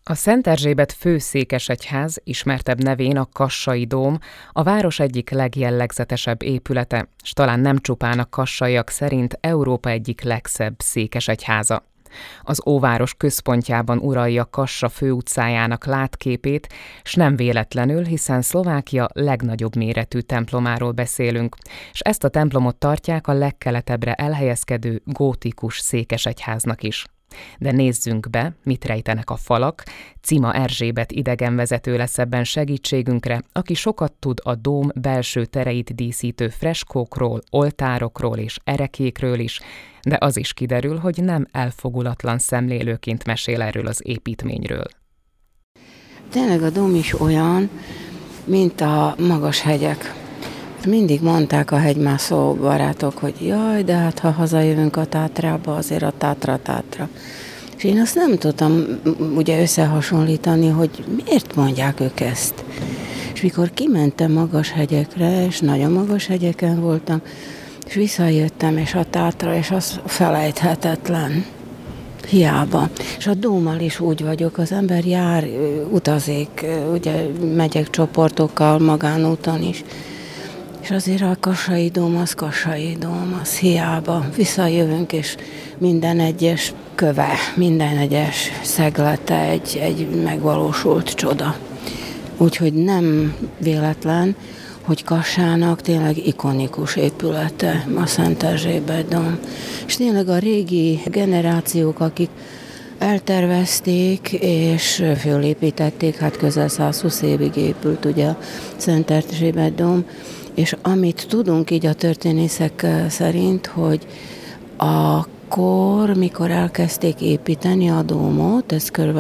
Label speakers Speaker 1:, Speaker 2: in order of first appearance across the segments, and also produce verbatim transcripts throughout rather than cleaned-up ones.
Speaker 1: A Szent Erzsébet főszékesegyház, ismertebb nevén a Kassai dóm, a város egyik legjellegzetesebb épülete, s talán nem csupán a kassaiak szerint Európa egyik legszebb székesegyháza. Az óváros központjában uralja Kassa főutcájának látképét, s nem véletlenül, hiszen Szlovákia legnagyobb méretű templomáról beszélünk, s ezt a templomot tartják a legkeletebbre elhelyezkedő gótikus székesegyháznak is. De nézzünk be, mit rejtenek a falak. Cima Erzsébet idegenvezető lesz ebben segítségünkre, aki sokat tud a dóm belső tereit díszítő freskókról, oltárokról és erekékről is, de az is kiderül, hogy nem elfogulatlan szemlélőként mesél erről az építményről.
Speaker 2: Tényleg a dóm is olyan, mint a magas hegyek. Mindig mondták a hegymászó barátok, hogy jaj, de hát ha hazajövünk a Tátrába, azért a Tátra, Tátra. És én azt nem tudtam ugye összehasonlítani, hogy miért mondják ők ezt. És mikor kimentem magas hegyekre, és nagyon magas hegyeken voltam, és visszajöttem, és a Tátra, és az felejthetetlen. Hiába. És a dómmal is úgy vagyok, az ember jár, utazik, ugye megyek csoportokkal, magánúton is. És azért a Kassai dóm, az Kassai dóm, az hiába. Visszajövünk, és minden egyes köve, minden egyes szeglete egy, egy megvalósult csoda. Úgyhogy nem véletlen, hogy Kassának tényleg ikonikus épülete a Szent Erzsébet dóm. És tényleg a régi generációk, akik eltervezték és fölépítették, hát közel százhúsz évig épült ugye a Szent Erzsébet dóm, és amit tudunk így a történészek szerint, hogy akkor, mikor elkezdték építeni a dómot, ez kb.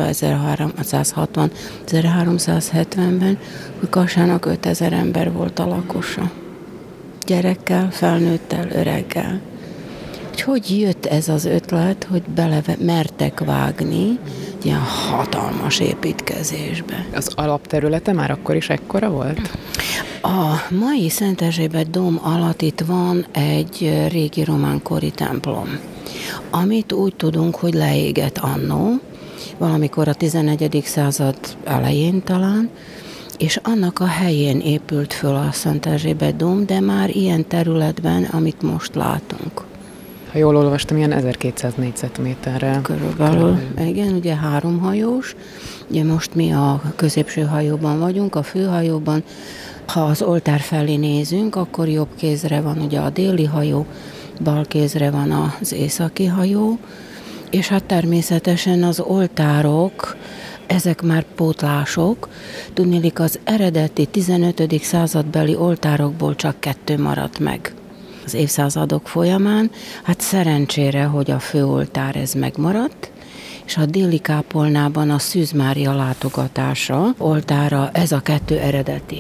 Speaker 2: ezerháromszázhatvan-ezerháromszázhetvenben, hogy Kassának ötezer ember volt a lakosa. Gyerekkel, felnőttel, öreggel. Hogy hogy jött ez az ötlet, hogy bele mertek vágni ilyen hatalmas építkezésbe?
Speaker 1: Az alapterülete már akkor is ekkora volt?
Speaker 2: A mai Szent Erzsébet dóm alatt itt van egy régi románkori templom, amit úgy tudunk, hogy leégett annó, valamikor a tizennegyedik század elején talán, és annak a helyén épült föl a Szent Erzsébet dóm, de már ilyen területben, amit most látunk.
Speaker 1: Ha jól olvastam, ilyen ezerkétszáz négyzetméterre.
Speaker 2: Körülbelül, igen, ugye háromhajós. Ugye most mi a középső hajóban vagyunk, a főhajóban. Ha az oltár felé nézünk, akkor jobb kézre van ugye a déli hajó, bal kézre van az északi hajó, és hát természetesen az oltárok, ezek már pótlások. Tudniillik, az eredeti tizenötödik századbeli oltárokból csak kettő maradt meg az évszázadok folyamán. Hát szerencsére, hogy a főoltár ez megmaradt, és a déli kápolnában a Szűz Mária látogatása oltára ez a kettő eredeti.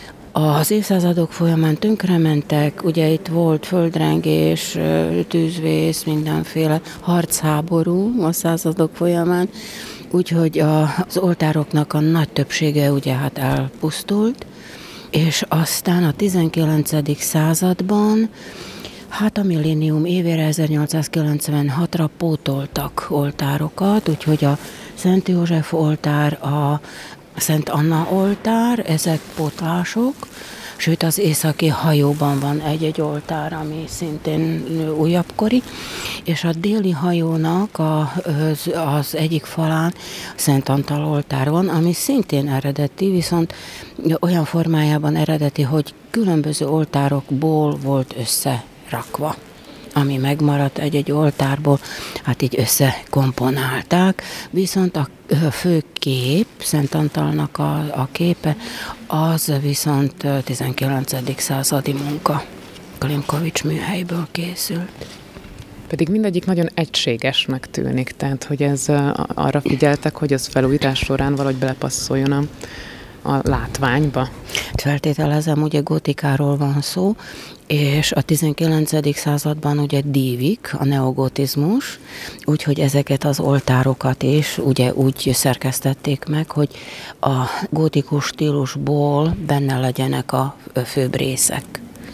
Speaker 2: Az évszázadok folyamán tönkrementek, ugye itt volt földrengés, tűzvész, mindenféle harcháború a századok folyamán, úgyhogy az oltároknak a nagy többsége ugye hát elpusztult, és aztán a tizenkilencedik században, hát a millénium évére ezernyolcszázkilencvenhatra pótoltak oltárokat, úgyhogy a Szent József oltár, a Szent Anna oltár, ezek pótlások, sőt az északi hajóban van egy-egy oltár, ami szintén újabbkori, és a déli hajónak a, az, az egyik falán Szent Antal oltár van, ami szintén eredeti, viszont olyan formájában eredeti, hogy különböző oltárokból volt összerakva, ami megmaradt egy-egy oltárból, hát így összekomponálták, viszont a fő kép, Szent Antalnak a, a képe, az viszont tizenkilencedik századi munka. Klimkovics műhelyből készült.
Speaker 1: Pedig mindegyik nagyon egységesnek tűnik, tehát hogy ez arra figyeltek, hogy az felújítás során valahogy belepasszoljon a a látványba.
Speaker 2: Feltételezem, ugye gotikáról van szó, és a tizenkilencedik században ugye dívik, a neogotizmus, úgyhogy ezeket az oltárokat is ugye úgy szerkesztették meg, hogy a gótikus stílusból benne legyenek a főbb részek.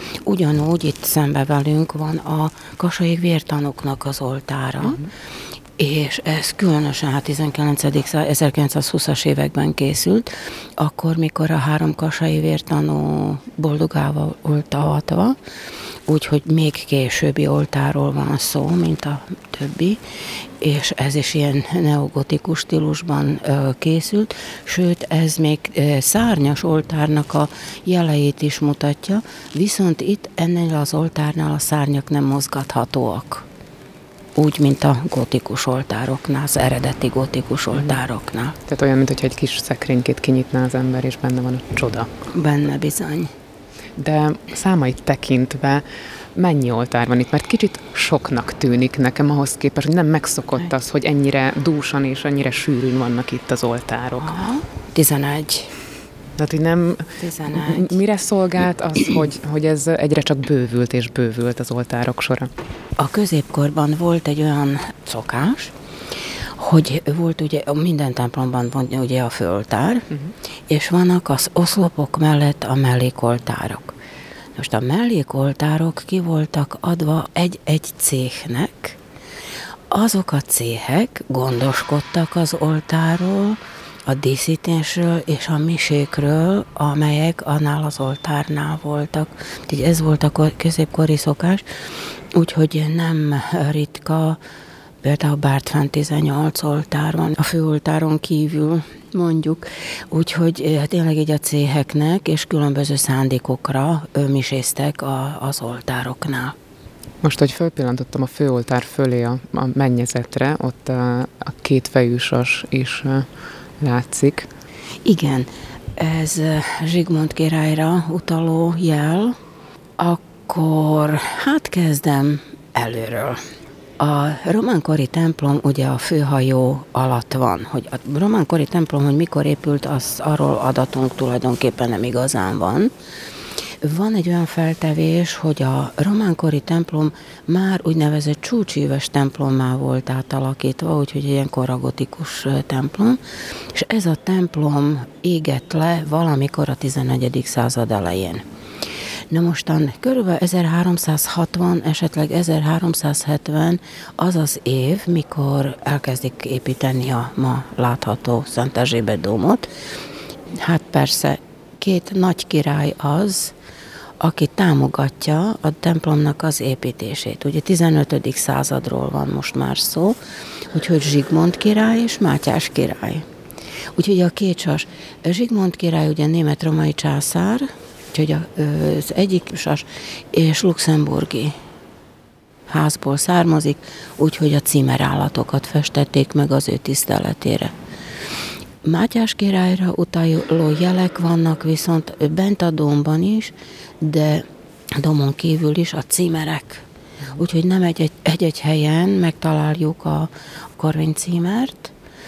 Speaker 2: Ugyanúgy itt szembe velünk van a kassai vértanúknak az oltára, uh-huh. és ez különösen hát tizenkilencedik ezerkilencszázhúszas években készült, akkor, mikor a három kassai vértanú boldogával volt avatva, úgyhogy még későbbi oltárról van szó, mint a többi, és ez is ilyen neogotikus stílusban ö, készült, sőt, ez még ö, szárnyas oltárnak a jeleit is mutatja, viszont itt ennél az oltárnál a szárnyak nem mozgathatóak. Úgy, mint a gotikus oltároknál, az eredeti gotikus oltároknál.
Speaker 1: Tehát olyan, mintha egy kis szekrénykét kinyitná az ember, és benne van a csoda.
Speaker 2: Benne bizony.
Speaker 1: De számait tekintve mennyi oltár van itt? Mert kicsit soknak tűnik nekem ahhoz képest, hogy nem megszokott az, hogy ennyire dúsan és ennyire sűrűn vannak itt az oltárok.
Speaker 2: Aha. tizenegy.
Speaker 1: Tehát, hogy nem...
Speaker 2: tizenegy.
Speaker 1: Mire szolgált az, hogy, hogy ez egyre csak bővült és bővült az oltárok sora?
Speaker 2: A középkorban volt egy olyan szokás, hogy volt ugye minden templomban van ugye a főoltár, uh-huh. és vannak az oszlopok mellett a mellékoltárok. Most a mellékoltárok ki voltak adva egy-egy céhnek. Azok a céhek gondoskodtak az oltárról, a díszítésről és a misékről, amelyek annál az oltárnál voltak. Így ez volt a középkori szokás, úgyhogy nem ritka, például Bártfán tizennyolc oltár van, a főoltáron kívül mondjuk, úgyhogy tényleg így a céheknek és különböző szándékokra miséztek a, az oltároknál.
Speaker 1: Most, hogy fölpillantottam a főoltár fölé a, a mennyezetre, ott a, a két fejűsas is látszik.
Speaker 2: Igen, ez Zsigmond királyra utaló jel. Akkor hát kezdem előről. A románkori templom ugye a főhajó alatt van. Hogy a románkori templom, hogy mikor épült, az arról adatunk tulajdonképpen nem igazán van. Van egy olyan feltevés, hogy a románkori templom már úgynevezett csúcsíves templommá volt átalakítva, úgyhogy ilyen koragotikus templom, és ez a templom égett le valamikor a tizennegyedik század elején. Na mostan körülbelül ezerháromszázhatvan, esetleg ezerháromszázhetven az az év, mikor elkezdik építeni a ma látható Szent Erzsébet dómot. Hát persze két nagy király az, aki támogatja a templomnak az építését. Ugye tizenötödik századról van most már szó, úgyhogy Zsigmond király és Mátyás király. Úgyhogy a két sas. Zsigmond király ugye német-római császár, úgyhogy az egyik sas és luxemburgi házból származik, úgyhogy a címerállatokat festették meg az ő tiszteletére. Mátyás királyra utaló jelek vannak viszont bent a dómban is, de a dómon kívül is a címerek. Úgyhogy nem egy-egy, egy-egy helyen megtaláljuk a korvénycímert,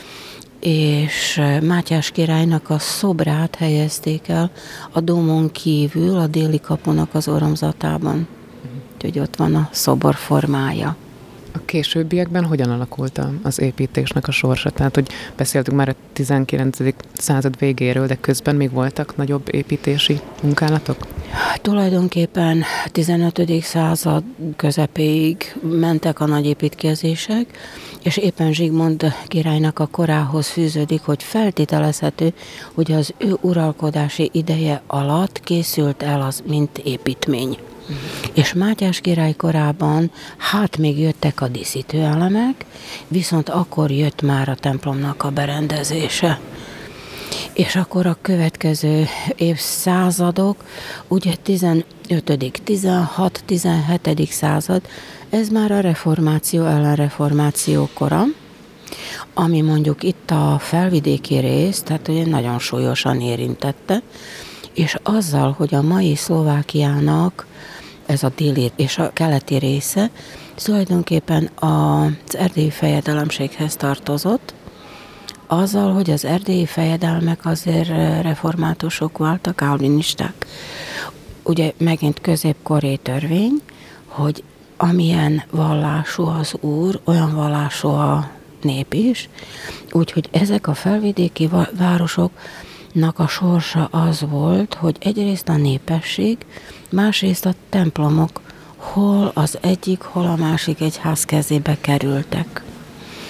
Speaker 2: és Mátyás királynak a szobrát helyezték el a dómon kívül, a déli kapunak az oromzatában. Úgyhogy ott van a szobor formája.
Speaker 1: A későbbiekben hogyan alakult az építésnek a sorsa? Tehát, hogy beszéltünk már a tizenkilencedik század végéről, de közben még voltak nagyobb építési munkálatok?
Speaker 2: Tulajdonképpen a tizenötödik század közepéig mentek a nagy építkezések, és éppen Zsigmond királynak a korához fűződik, hogy feltételezhető, hogy az ő uralkodási ideje alatt készült el az, mint építmény. Uh-huh. És Mátyás király korában hát még jöttek a díszítőelemek, viszont akkor jött már a templomnak a berendezése. És akkor a következő évszázadok, ugye tizenötödik, tizenhatodik, tizenhetedik század, ez már a reformáció, ellenreformáció kora, ami mondjuk itt a felvidéki rész, tehát ugye nagyon súlyosan érintette, és azzal, hogy a mai Szlovákiának ez a déli és a keleti része tulajdonképpen az erdélyi fejedelemséghez tartozott, azzal, hogy az erdélyi fejedelmek azért reformátusok voltak, kálvinisták. Ugye megint középkori törvény, hogy amilyen vallású az úr, olyan vallású a nép is, úgyhogy ezek a felvidéki városoknak a sorsa az volt, hogy egyrészt a népesség, másrészt a templomok hol az egyik, hol a másik egyház kezébe kerültek.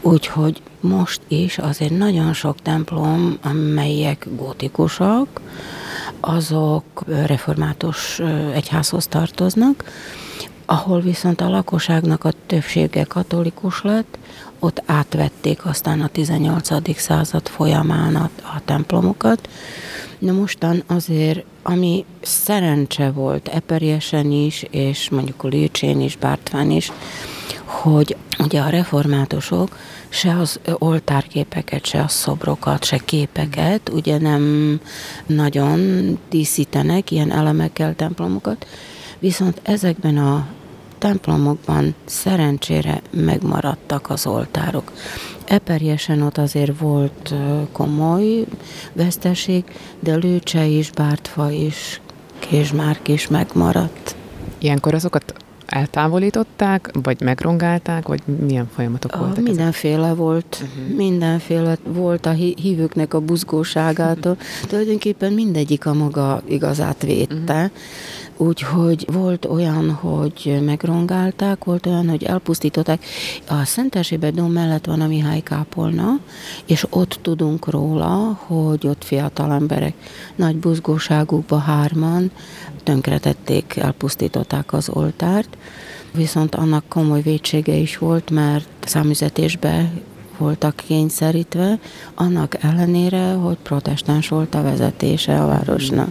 Speaker 2: Úgyhogy most is azért nagyon sok templom, amelyek gótikusak, azok református egyházhoz tartoznak, ahol viszont a lakosságnak a többsége katolikus lett, ott átvették aztán a tizennyolcadik század folyamán a, a templomokat. Na mostan azért, ami szerencse volt Eperjesen is, és mondjuk Lőcsén is, Bártván is, hogy ugye a reformátusok se az oltárképeket, se a szobrokat, se képeket, ugye nem nagyon díszítenek ilyen elemekkel templomokat, viszont ezekben a templomokban szerencsére megmaradtak az oltárok. Eperjesen ott azért volt komoly veszteség, de Lőcse is, Bártfa is, Késmárk is megmaradt.
Speaker 1: Ilyenkor azokat eltávolították, vagy megrongálták, vagy milyen folyamatok voltak?
Speaker 2: A, mindenféle ezek? volt, uh-huh. mindenféle volt a hívőknek a buzgóságától. Uh-huh. Tulajdonképpen mindegyik a maga igazát védte. Uh-huh. Úgyhogy volt olyan, hogy megrongálták, volt olyan, hogy elpusztították. A Szent Erzsébet dóm mellett van a Mihály kápolna, és ott tudunk róla, hogy ott fiatal emberek nagy buzgóságukba hárman tönkretették, elpusztították az oltárt, viszont annak komoly vétsége is volt, mert számüzetésbe voltak kényszerítve, annak ellenére, hogy protestáns volt a vezetése a városnak.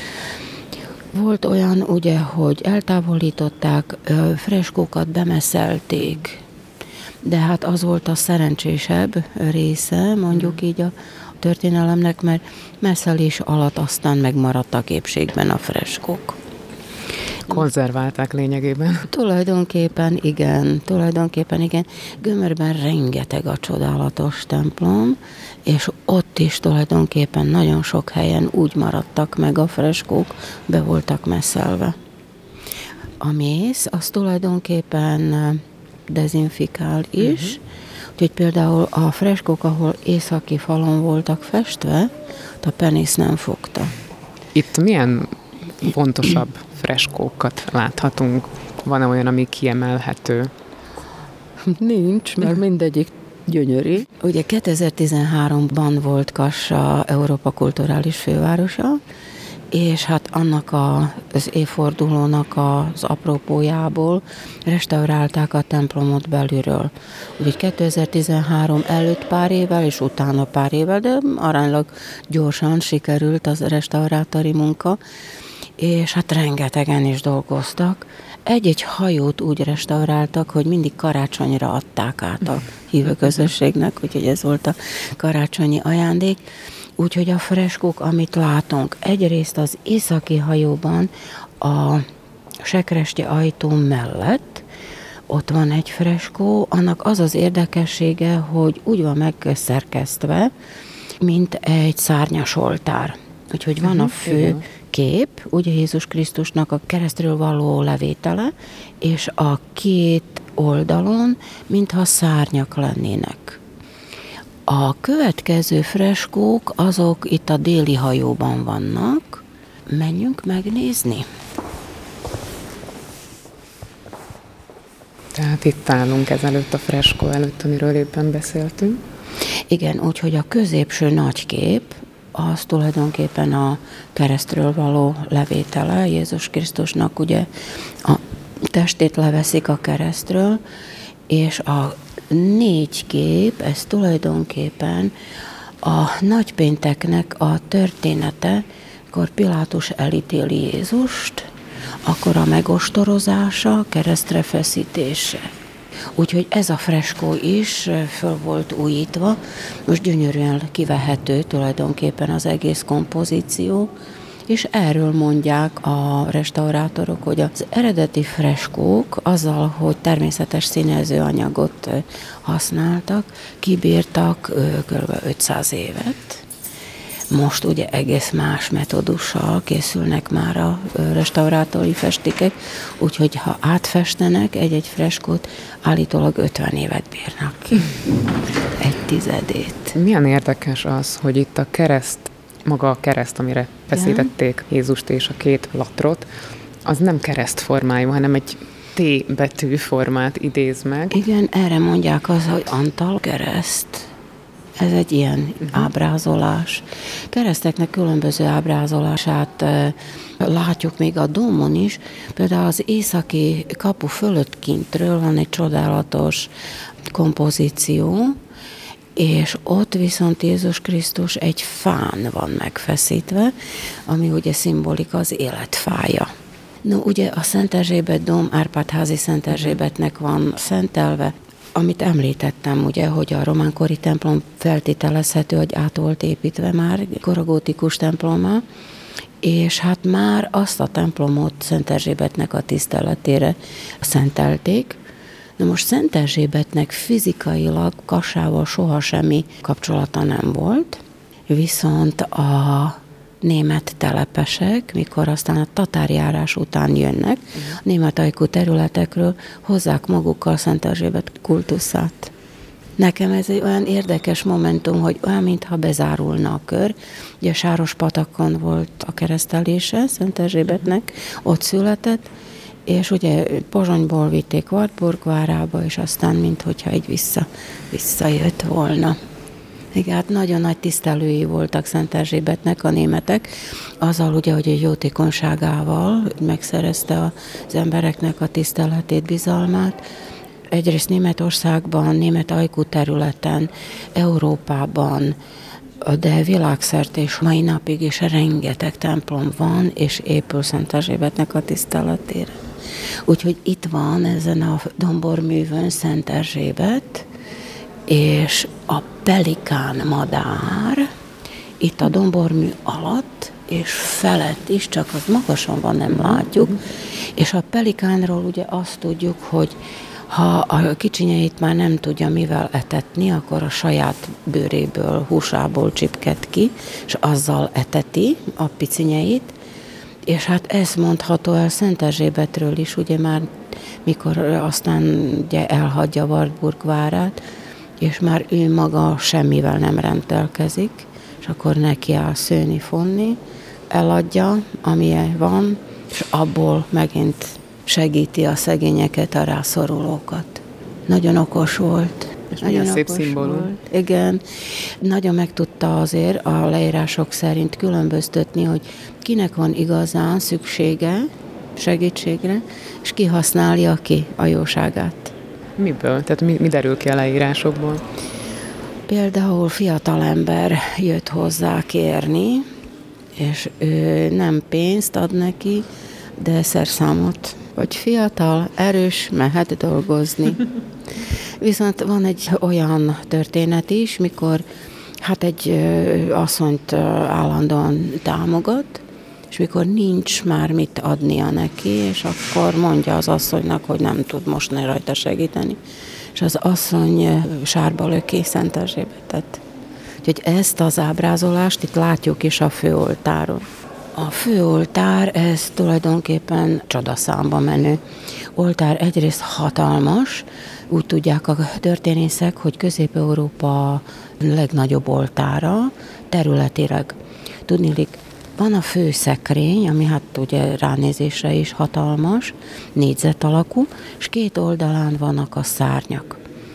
Speaker 2: Volt olyan, ugye, hogy eltávolították, freskókat bemesszelték, de hát az volt a szerencsésebb része, mondjuk így a történelemnek, mert messzelés alatt aztán megmaradtak épségben a freskók.
Speaker 1: Konzerválták lényegében.
Speaker 2: Tulajdonképpen igen, tulajdonképpen igen. Gömörben rengeteg a csodálatos templom, és ott is tulajdonképpen nagyon sok helyen úgy maradtak meg a freskók, be voltak messzelve. A mész, az tulajdonképpen dezinfikál is, uh-huh. úgyhogy például a freskók, ahol északi falon voltak festve, a penész nem fogta.
Speaker 1: Itt milyen fontosabb freskókat láthatunk? Van-e olyan, ami kiemelhető?
Speaker 2: Nincs, mert mindegyik gyönyörű. Ugye kétezer-tizenháromban volt Kassa Európa kulturális fővárosa, és hát annak a, az évfordulónak az apropójából restaurálták a templomot belülről. Úgyhogy kétezer-tizenhárom előtt pár évvel, és utána pár évvel, de aránylag gyorsan sikerült az restaurátori munka, és hát rengetegen is dolgoztak. Egy-egy hajót úgy restauráltak, hogy mindig karácsonyra adták át a hívőközösségnek, úgyhogy ez volt a karácsonyi ajándék. Úgyhogy a freskók, amit látunk, egyrészt az északi hajóban a sekrestye ajtó mellett, ott van egy freskó, annak az az érdekessége, hogy úgy van megszerkesztve, mint egy szárnyas oltár. Úgyhogy van a fő kép, ugye Jézus Krisztusnak a keresztről való levétele, és a két oldalon, mintha szárnyak lennének. A következő freskók, azok itt a déli hajóban vannak. Menjünk megnézni.
Speaker 1: Tehát itt állunk ezelőtt a freskó előtt, amiről éppen beszéltünk.
Speaker 2: Igen, úgyhogy a középső nagy kép, az tulajdonképpen a keresztről való levétele, Jézus Krisztusnak ugye a testét leveszik a keresztről, és a négy kép, ez tulajdonképpen a nagypénteknek a története, akkor Pilátus elítéli Jézust, akkor a megostorozása, keresztre feszítése. Úgyhogy ez a freskó is föl volt újítva, most gyönyörűen kivehető tulajdonképpen az egész kompozíció, és erről mondják a restaurátorok, hogy az eredeti freskók azzal, hogy természetes színezőanyagot használtak, kibírtak kb. ötszáz évet. Most ugye egész más metódussal készülnek már a restaurátori festékek, úgyhogy ha átfestenek egy-egy freskót, állítólag ötven évet bírnak ki. Egy tizedét.
Speaker 1: Milyen érdekes az, hogy itt a kereszt, maga a kereszt, amire feszítették Jézust és a két latrot, az nem keresztformájú, hanem egy T betűformát idéz meg.
Speaker 2: Igen, erre mondják az, hogy Antal kereszt. Ez egy ilyen uh-huh. ábrázolás. Kereszteknek különböző ábrázolását e, látjuk még a dómon is. Például az északi kapu fölött kintről van egy csodálatos kompozíció, és ott viszont Jézus Krisztus egy fán van megfeszítve, ami ugye szimbolika az életfája. No, ugye a Szent Erzsébet dóm Árpád-házi Szent Erzsébetnek van szentelve, amit említettem, ugye, hogy a román-kori templom feltételezhető, hogy át volt építve már korogótikus templommá, és hát már azt a templomot Szent Erzsébetnek a tiszteletére szentelték. Na most Szent Erzsébetnek fizikailag Kassával soha semmi kapcsolata nem volt, viszont a német telepesek, mikor aztán a tatárjárás után jönnek, a német ajkú területekről hozzák magukkal Szent Erzsébet kultuszát. Nekem ez egy olyan érdekes momentum, hogy olyan, mintha bezárulna a kör. Ugye Sárospatakon volt a keresztelése Szent Erzsébetnek, ott született, és ugye Pozsonyból vitték Wartburg várába, és aztán minthogyha így vissza, visszajött volna. Igen, hát nagyon nagy tisztelői voltak Szent Erzsébetnek a németek, azzal ugye, hogy egy jótékonyságával megszerezte az embereknek a tiszteletét, bizalmát. Egyrészt Németországban, német ajkú területen, Európában, de világszerte és mai napig is rengeteg templom van, és épül Szent Erzsébetnek a tiszteletére. Úgyhogy itt van ezen a domborművön Szent Erzsébet, és a pelikán madár itt a dombormű alatt, és felett is, csak az magasan van, nem látjuk, és a pelikánról ugye azt tudjuk, hogy ha a kicsinyeit már nem tudja mivel etetni, akkor a saját bőréből, húsából csipket ki, és azzal eteti a picinyeit, és hát ez mondható el Szent Erzsébetről is, ugye már mikor aztán ugye elhagyja Wartburg várát, és már ő maga semmivel nem rendelkezik, és akkor neki áll szőni, fonni, eladja, amilyen van, és abból megint segíti a szegényeket, a rászorulókat. Nagyon okos volt.
Speaker 1: És nagyon szép szimbólum.
Speaker 2: Igen. Nagyon meg tudta azért a leírások szerint különböztetni, hogy kinek van igazán szüksége segítségre, és ki használja ki a jóságát.
Speaker 1: Miből? Tehát mi, mi derül ki a leírásokból?
Speaker 2: Például fiatalember jött hozzá kérni, és ő nem pénzt ad neki, de szerszámot. Hogy fiatal, erős, mehet dolgozni. Viszont van egy olyan történet is, mikor hát egy asszonyt állandóan támogat, és mikor nincs már mit adnia neki, és akkor mondja az asszonynak, hogy nem tud most ne rajta segíteni. És az asszony sárba löki Szent Erzsébetet. Úgyhogy ezt az ábrázolást itt látjuk is a főoltáron. A főoltár, ez tulajdonképpen csodaszámba menő oltár, egyrészt hatalmas, úgy tudják a történészek, hogy Közép-Európa legnagyobb oltára, területileg. Tudniillik, van a főszekrény, ami hát ugye ránézésre is hatalmas, négyzet alakú, és két oldalán vannak a szárnyak.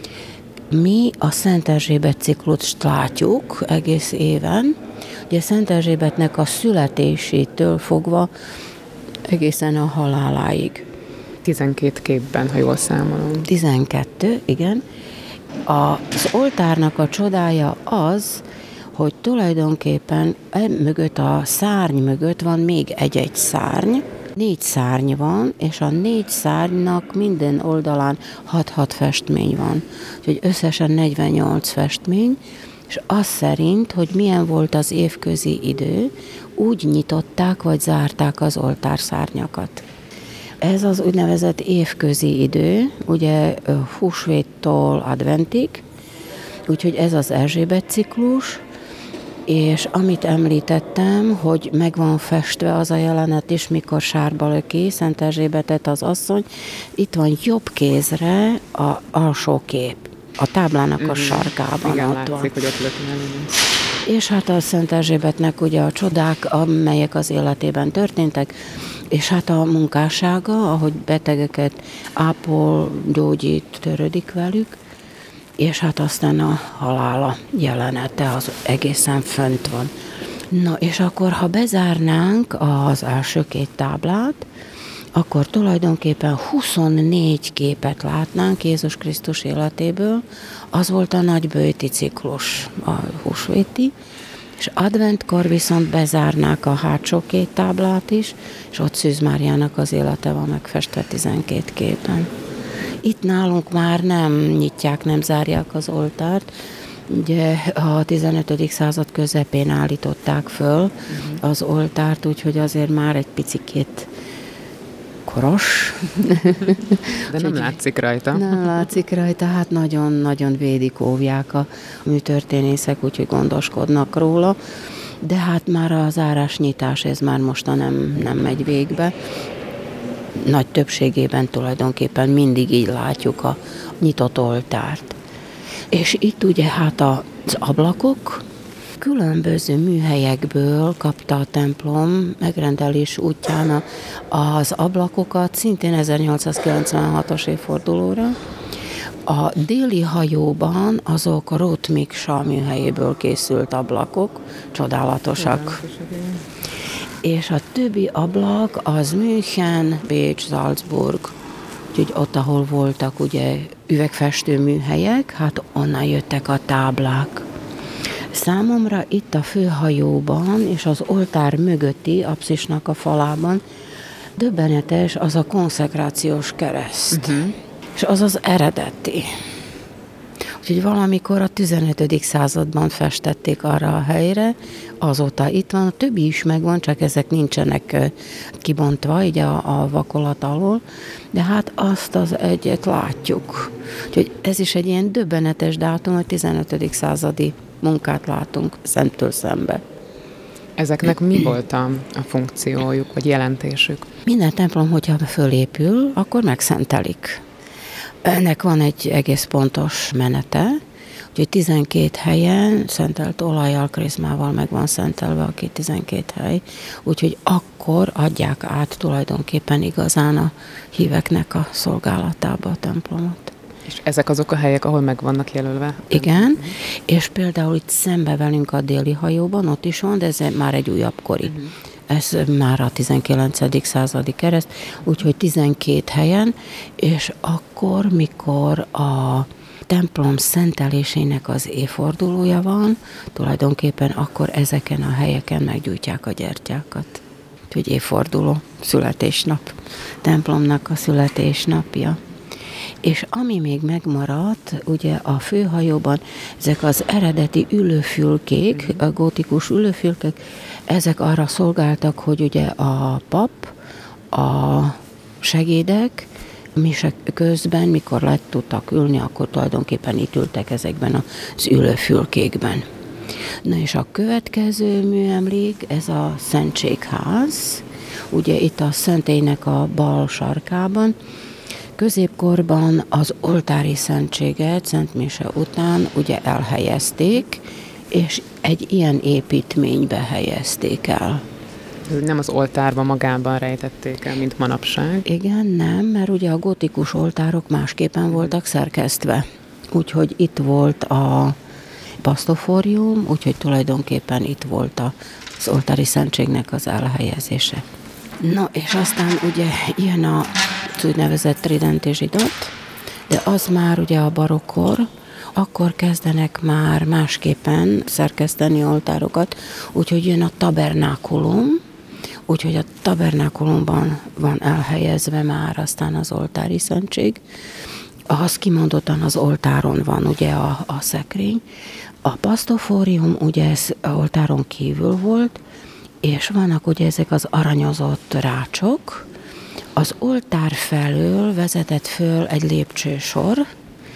Speaker 2: Mi a Szent Erzsébet ciklust látjuk egész éven. Ugye Szent Erzsébetnek a születésétől fogva egészen a haláláig.
Speaker 1: tizenkét képben, ha jól számolom.
Speaker 2: tizenkettő, igen. Az oltárnak a csodája az, hogy tulajdonképpen mögött a szárny mögött van még egy-egy szárny. Négy szárny van, és a négy szárnynak minden oldalán hat-hat festmény van. Úgyhogy összesen negyvennyolc festmény, és az szerint, hogy milyen volt az évközi idő, úgy nyitották vagy zárták az oltárszárnyakat. Ez az úgynevezett évközi idő, ugye húsvéttól adventig, úgyhogy ez az Erzsébet ciklus, és amit említettem, hogy meg van festve az a jelenet is, mikor sárba löki Szent Erzsébetet az asszony, itt van jobb kézre a alsó kép. A táblának a sarkában.
Speaker 1: Igen,
Speaker 2: ott
Speaker 1: látszik,
Speaker 2: van.
Speaker 1: hogy ott löki.
Speaker 2: És hát a Szent Erzsébetnek ugye a csodák, amelyek az életében történtek, és hát a munkássága, ahogy betegeket ápol, gyógyít, törődik velük, és hát aztán a halála jelenete az egészen fönt van. Na, és akkor, ha bezárnánk az első két táblát, akkor tulajdonképpen huszonnégy képet látnánk Jézus Krisztus életéből. Az volt a nagyböjti ciklus, a húsvéti, és adventkor viszont bezárnák a hátsó két táblát is, és ott Szűz Máriának az élete van megfestve tizenkét képen. Itt nálunk már nem nyitják, nem zárják az oltárt. Ugye a tizenötödik század közepén állították föl az oltárt, úgyhogy azért már egy picikét koros.
Speaker 1: De nem látszik rajta.
Speaker 2: Nem látszik rajta, hát nagyon-nagyon védik, óvják a műtörténészek, úgyhogy gondoskodnak róla. De hát már a zárás-nyitás, ez már most nem, nem megy végbe. Nagy többségében tulajdonképpen mindig így látjuk a nyitott oltárt. És itt ugye hát az ablakok, különböző műhelyekből kapta a templom megrendelés útján az ablakokat, szintén ezernyolcszázkilencvenhatos évfordulóra. A déli hajóban azok a Roth Miksa műhelyéből készült ablakok, csodálatosak. És a többi ablak az München, Bécs, Salzburg, úgyhogy ott, ahol voltak ugye üvegfestő műhelyek, hát onnan jöttek a táblák. Számomra itt a főhajóban és az oltár mögötti apszisnak a falában döbbenetes az a konszekrációs kereszt. Uh-huh. És az az eredeti. Úgyhogy valamikor a tizenötödik században festették arra a helyre, azóta itt van, a többi is megvan, csak ezek nincsenek kibontva így a, a vakolat alól, de hát azt az egyet látjuk. Úgyhogy ez is egy ilyen döbbenetes dátum, hogy tizenötödik századi munkát látunk szemtől szembe.
Speaker 1: Ezeknek mi volt a, a funkciójuk, vagy jelentésük?
Speaker 2: Minden templom, hogyha fölépül, akkor megszentelik. Ennek van egy egész pontos menete, úgyhogy tizenkét helyen szentelt olajjal, krizmával meg van szentelve a két tizenkét hely, úgyhogy akkor adják át tulajdonképpen igazán a híveknek a szolgálatába a templomot.
Speaker 1: És ezek azok a helyek, ahol meg vannak jelölve? Igen,
Speaker 2: és például itt szembe velünk a déli hajóban, ott is van, de ez már egy újabb kori. Uh-huh. Ez már a tizenkilencedik századi kereszt, úgyhogy tizenkét helyen, és akkor, mikor a templom szentelésének az évfordulója van, tulajdonképpen akkor ezeken a helyeken meggyújtják a gyertyákat. Úgyhogy évforduló, születésnap, templomnak a születésnapja. És ami még megmaradt, ugye a főhajóban, ezek az eredeti ülőfülkék, a gótikus ülőfülkék, ezek arra szolgáltak, hogy ugye a pap, a segédek, mise közben, mikor le tudtak ülni, akkor tulajdonképpen itt ültek ezekben az ülőfülkékben. Na és a következő műemlék, ez a Szentségház, ugye itt a szentélynek a bal sarkában. Középkorban az oltári szentséget Szent Mise után ugye elhelyezték, és egy ilyen építménybe helyezték el.
Speaker 1: Nem az oltárba magában rejtették el, mint manapság?
Speaker 2: Igen, nem, mert ugye a gótikus oltárok másképpen voltak szerkesztve. Úgyhogy itt volt a pasztofórium, úgyhogy tulajdonképpen itt volt az oltári szentségnek az elhelyezése. Na, és aztán ugye ilyen a úgynevezett trident és zsidot, de az már ugye a barokkor, akkor kezdenek már másképpen szerkeszteni oltárokat, úgyhogy jön a tabernákulum, úgyhogy a tabernákulumban van elhelyezve már aztán az oltári szentség. Az kimondottan az oltáron van ugye a, a szekrény. A pasztofórium ugye ez oltáron kívül volt, és vannak ugye ezek az aranyozott rácsok. Az oltár felől vezetett föl egy lépcsősor,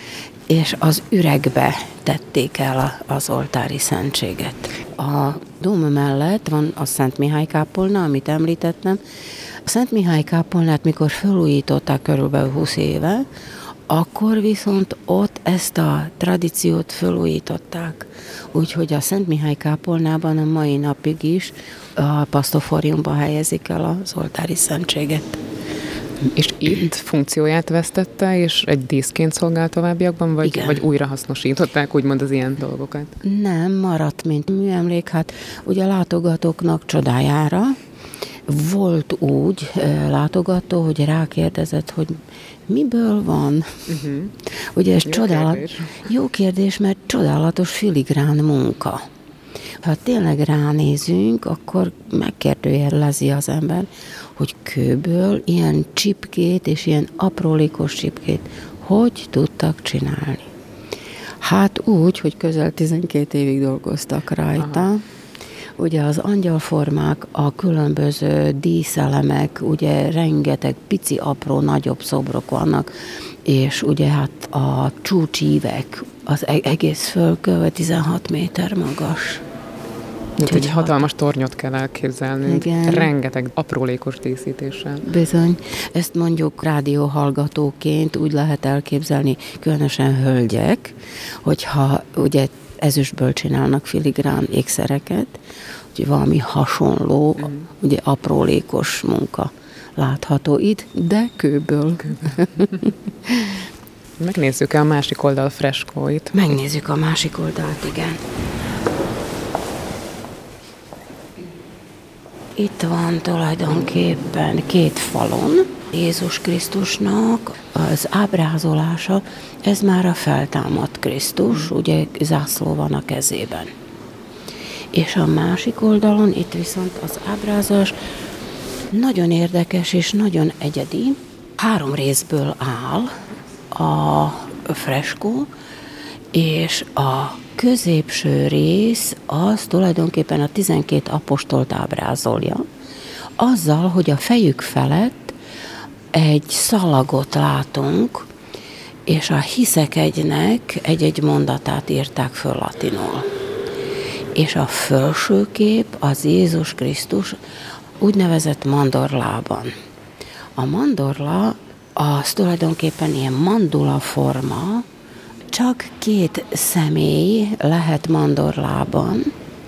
Speaker 2: és az üregbe tették el az oltári szentséget. A dóm mellett van a Szent Mihály kápolna, amit említettem. A Szent Mihály kápolnát, mikor felújították körülbelül húsz éve, Akkor viszont ott ezt a tradíciót felújították. Úgyhogy a Szent Mihály kápolnában a mai napig is a pasztofóriumba helyezik el az oltári szentséget.
Speaker 1: És itt funkcióját vesztette, és egy díszként szolgál továbbiakban, vagy, vagy újra hasznosították, úgymond az ilyen dolgokat?
Speaker 2: Nem, maradt, mint műemlék. Hát ugye a látogatóknak csodájára volt úgy látogató, hogy rákérdezett, hogy miből van. Uh-huh. Ugye ez
Speaker 1: jó
Speaker 2: csodálat...
Speaker 1: kérdés.
Speaker 2: Jó kérdés, mert csodálatos filigrán munka. Ha tényleg ránézünk, akkor megkérdőjelezi az ember, hogy kőből ilyen csipkét és ilyen aprólékos csipkét hogy tudtak csinálni. Hát úgy, hogy közel tizenkét évig dolgoztak rajta. Aha. Ugye az angyalformák, a különböző díszelemek, ugye rengeteg pici, apró, nagyobb szobrok vannak, és ugye hát a csúcsívek, az egész földköve tizenhat méter magas.
Speaker 1: Mint egy hatalmas tornyot kell elképzelnünk, igen. Rengeteg aprólékos díszítéssel.
Speaker 2: Bizony, ezt mondjuk rádióhallgatóként úgy lehet elképzelni, különösen hölgyek, hogyha ugye ezüstből csinálnak filigrán ékszereket, hogy valami hasonló, mm. ugye aprólékos munka látható itt, de kőből. kőből.
Speaker 1: Megnézzük a másik oldal freskóit.
Speaker 2: Megnézzük a másik oldalt, igen. Itt van tulajdonképpen két falon Jézus Krisztusnak az ábrázolása, ez már a feltámadt Krisztus, ugye zászló van a kezében. És a másik oldalon, itt viszont az ábrázolás nagyon érdekes és nagyon egyedi. Három részből áll a freskó, és a középső rész az tulajdonképpen a tizenkét apostolt ábrázolja, azzal, hogy a fejük felett egy szalagot látunk, és a hiszek egynek egy-egy mondatát írták föl latinul. És a felső kép az Jézus Krisztus úgynevezett mandorlában. A mandorla az tulajdonképpen ilyen mandula forma, csak két személy lehet mandorlában.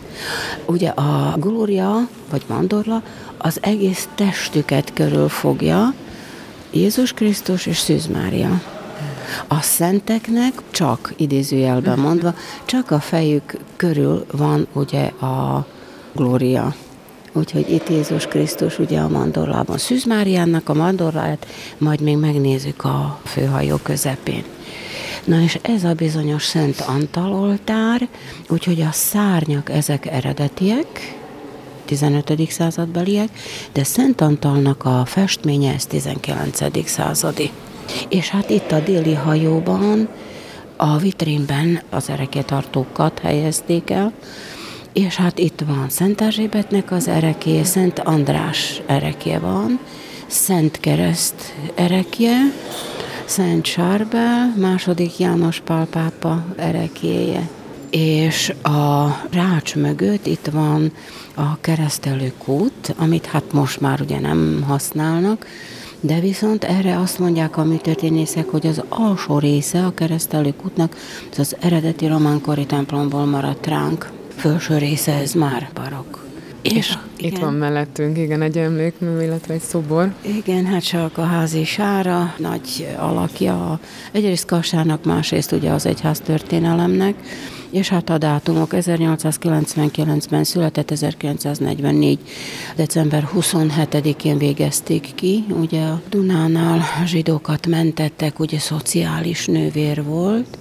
Speaker 2: Ugye a glória, vagy mandorla, az egész testüket körülfogja, Jézus Krisztus és Szűz Mária. A szenteknek csak, idézőjelben mondva, csak a fejük körül van ugye a glória. Úgyhogy itt Jézus Krisztus ugye a mandorlában. Szűz Máriának a mandorláját majd még megnézzük a főhajó közepén. Na és ez a bizonyos Szent Antal oltár, úgyhogy a szárnyak ezek eredetiek, tizenötödik századbeliek, de Szent Antalnak a festménye ez tizenkilencedik századi. És hát itt a déli hajóban, a vitrínben az erekjetartókat helyezték el, és hát itt van Szent Erzsébetnek az erekje, Szent András erekje van, Szent Kereszt erekje, Szent Sárbel, második János Pál pápa erekjéje. És a rács mögött itt van a keresztelőkút, amit hát most már ugye nem használnak, de viszont erre azt mondják a műtörténészek, hogy az alsó része a keresztelőkútnak az, az eredeti románkori templomból maradt ránk. Felső része ez már barokk.
Speaker 1: És itt van mellettünk, igen, egy emlékmű, illetve egy szobor.
Speaker 2: Igen, hát csak a házi sára, nagy alakja, egyrészt Kassának, másrészt ugye az egyház történelemnek, és hát a dátumok ezernyolcszázkilencvenkilencben született, ezerkilencszáznegyvennégy. december huszonhetedikén végezték ki, ugye a Dunánál zsidókat mentettek, ugye szociális nővér volt,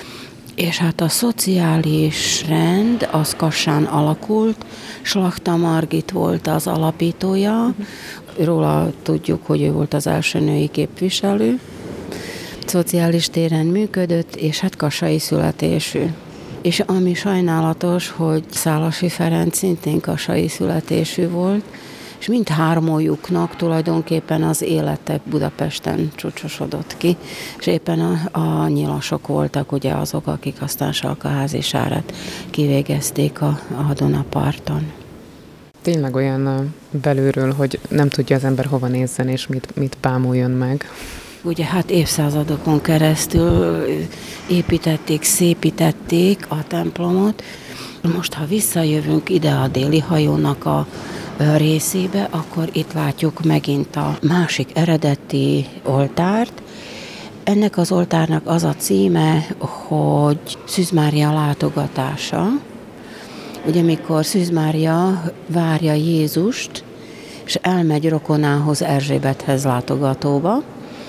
Speaker 2: és hát a szociális rend az Kassán alakult, Slachta Margit volt az alapítója, róla tudjuk, hogy ő volt az első női képviselő, szociális téren működött, és hát kassai születésű. És ami sajnálatos, hogy Szálasi Ferenc szintén kassai születésű volt, és mindhármójuknak tulajdonképpen az élete Budapesten csúcsosodott ki, és éppen a, a nyilasok voltak ugye azok, akik aztán Salkaházi sárát kivégezték a, a Dunaparton.
Speaker 1: Tényleg olyan belülről, hogy nem tudja az ember hova nézzen, és mit, mit bámuljon meg.
Speaker 2: ugye hát évszázadokon keresztül építették, szépítették a templomot. Most, ha visszajövünk ide a déli hajónak a részébe, akkor itt látjuk megint a másik eredeti oltárt. Ennek az oltárnak az a címe, hogy Szűz Mária látogatása. Ugye, mikor Szűz Mária várja Jézust, és elmegy rokonához, Erzsébethez látogatóba,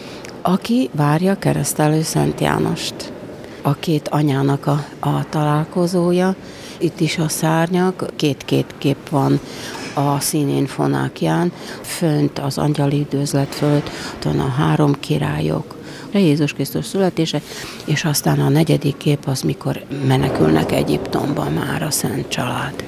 Speaker 2: aki várja keresztelő Szent Jánost. A két anyának a, a találkozója, itt is a szárnyak, két-két kép van a színén fonákján, fönt az angyali üdvözlet fölött, ott a három királyok, a Jézus Krisztus születése, és aztán a negyedik kép az, mikor menekülnek Egyiptomba már a Szent Család.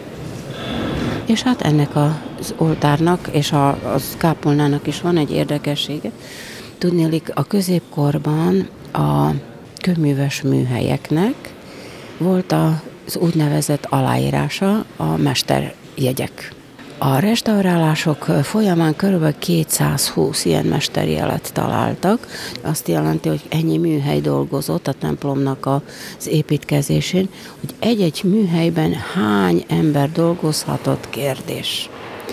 Speaker 2: És hát ennek az oltárnak és a, a kápolnának is van egy érdekessége. Tudnélik, a középkorban a kőműves műhelyeknek volt az úgynevezett aláírása, a mesterjegyek. A restaurálások folyamán kb. kétszázhúsz ilyen mesterjelet találtak. Azt jelenti, hogy ennyi műhely dolgozott a templomnak az építkezésén, hogy egy-egy műhelyben hány ember dolgozhatott, kérdés.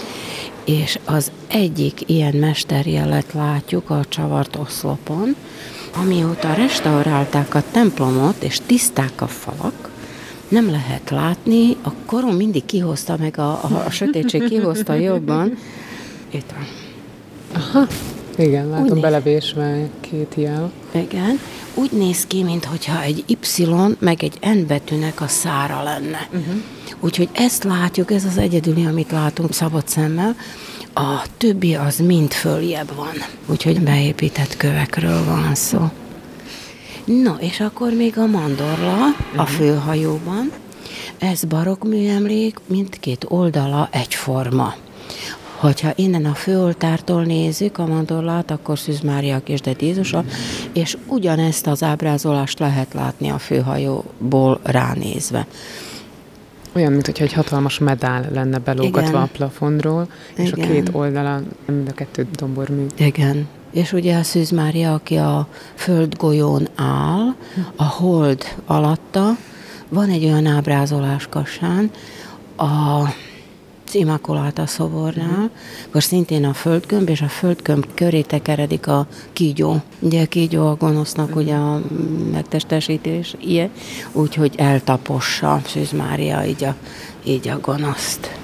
Speaker 2: És az egyik ilyen mesterjelet látjuk a csavart oszlopon, amióta restaurálták a templomot és tiszták a falak, nem lehet látni, a korom mindig kihozta, meg a, a, a sötétség kihozta jobban. Itt van.
Speaker 3: Aha, igen, látom belevésve két jel.
Speaker 2: Igen, úgy néz ki, mintha egy Y meg egy N betűnek a szára lenne. Uh-huh. Úgyhogy ezt látjuk, ez az egyedüli, amit látunk szabad szemmel, a többi az mind följebb van. Úgyhogy beépített kövekről van szó. No, és akkor még a mandorla a főhajóban. Ez barokk műemlék, mindkét oldala egyforma. Hogyha innen a főoltártól nézzük a mandorlát, akkor Szűz Mária a Kisded Jézusa, és ugyanezt az ábrázolást lehet látni a főhajóból ránézve.
Speaker 3: Olyan, mintha egy hatalmas medál lenne belógatva Igen. a plafonról, és Igen. a két oldalon mind a kettő dombormű.
Speaker 2: Igen. És ugye a Szűz Mária, aki a földgolyón áll, a hold alatta, van egy olyan ábrázolás Kassán, a Immaculata szobornál, akkor szintén a földgömb, és a földgömb köré tekeredik a kígyó. Ugye a kígyó a gonosznak ugye a megtestesítés, ilyen, úgyhogy eltapossa Szűz Mária így a, így a gonoszt.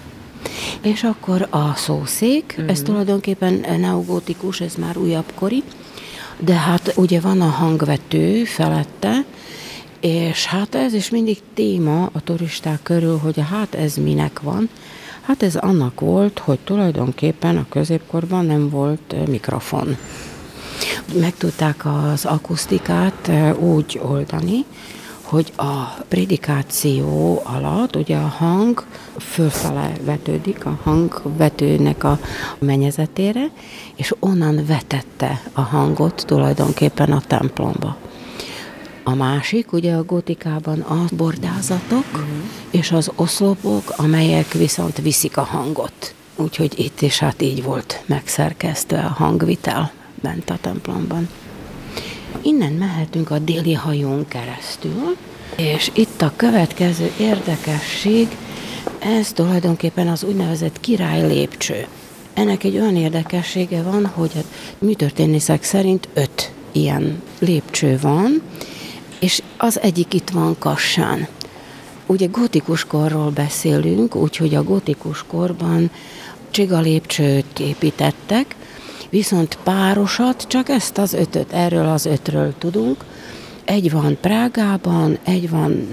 Speaker 2: És akkor a szószék, uh-huh. ez tulajdonképpen neogótikus, ez már újabbkori, de hát ugye van a hangvető felette, és hát ez is mindig téma a turisták körül, hogy hát ez minek van. Hát ez annak volt, hogy tulajdonképpen a középkorban nem volt mikrofon. Meg tudták az akusztikát úgy oldani, hogy a prédikáció alatt ugye a hang fölfele vetődik, a hangvetőnek a mennyezetére, és onnan vetette a hangot tulajdonképpen a templomba. A másik, ugye a gotikában a bordázatok uh-huh. és az oszlopok, amelyek viszont viszik a hangot. Úgyhogy itt is hát így volt megszerkesztve a hangvitel bent a templomban. Innen mehetünk a déli hajón keresztül, és itt a következő érdekesség, ez tulajdonképpen az úgynevezett király lépcső. Ennek egy olyan érdekessége van, hogy a műtörténészek szerint öt ilyen lépcső van, és az egyik itt van Kassán. Ugye gótikus korról beszélünk, úgyhogy a gótikus korban csigalépcsőt építettek, viszont párosat, csak ezt az ötöt, erről az ötről tudunk. Egy van Prágában, egy van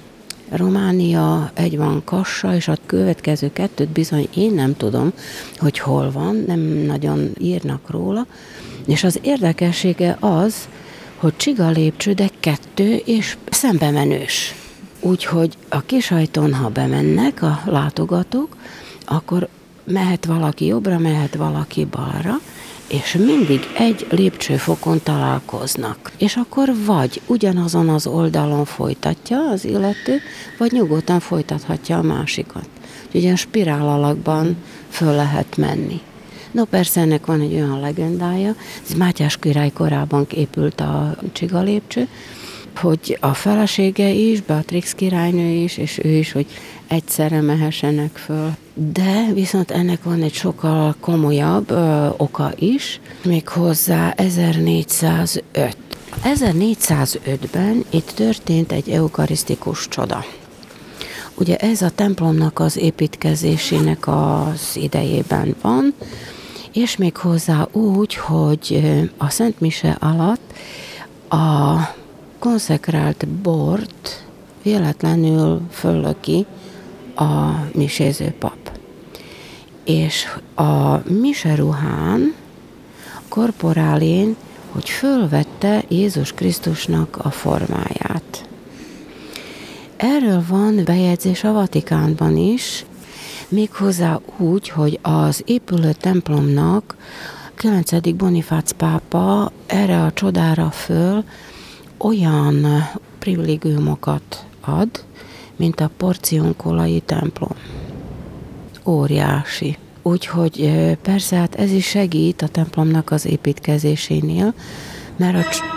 Speaker 2: Románia, egy van Kassa, és a következő kettőt bizony én nem tudom, hogy hol van, nem nagyon írnak róla. És az érdekessége az, hogy csigalépcső, de kettő és szembemenős. Úgyhogy a Kisajtón, ha bemennek a látogatók, akkor mehet valaki jobbra, mehet valaki balra, és mindig egy lépcsőfokon találkoznak. És akkor vagy ugyanazon az oldalon folytatja az illető, vagy nyugodtan folytathatja a másikat. Úgyhogy ilyen spirál alakban föl lehet menni. No persze ennek van egy olyan legendája, ez Mátyás király korában épült a csiga lépcső, hogy a felesége is, Beatrix királynő is, és ő is, hogy egyszerre mehessenek föl. De viszont ennek van egy sokkal komolyabb ö, oka is, méghozzá ezernégyszázöt. ezernégyszázötben itt történt egy eukarisztikus csoda. Ugye ez a templomnak az építkezésének az idejében van, és még hozzá úgy, hogy a Szent Mise alatt a konszekrált bort véletlenül föllöki a miséző pap. És a miseruhán, korporálén, hogy fölvette Jézus Krisztusnak a formáját. Erről van bejegyzés a Vatikánban is, méghozzá úgy, hogy az épülő templomnak kilencedik Bonifác pápa erre a csodára föl olyan privilégiumokat ad, mint a porciónkolai templom. Óriási. Úgyhogy persze hát ez is segít a templomnak az építkezésénél, mert a c-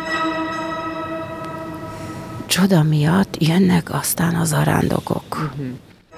Speaker 2: csoda miatt jönnek aztán az arándokok. Uh-huh.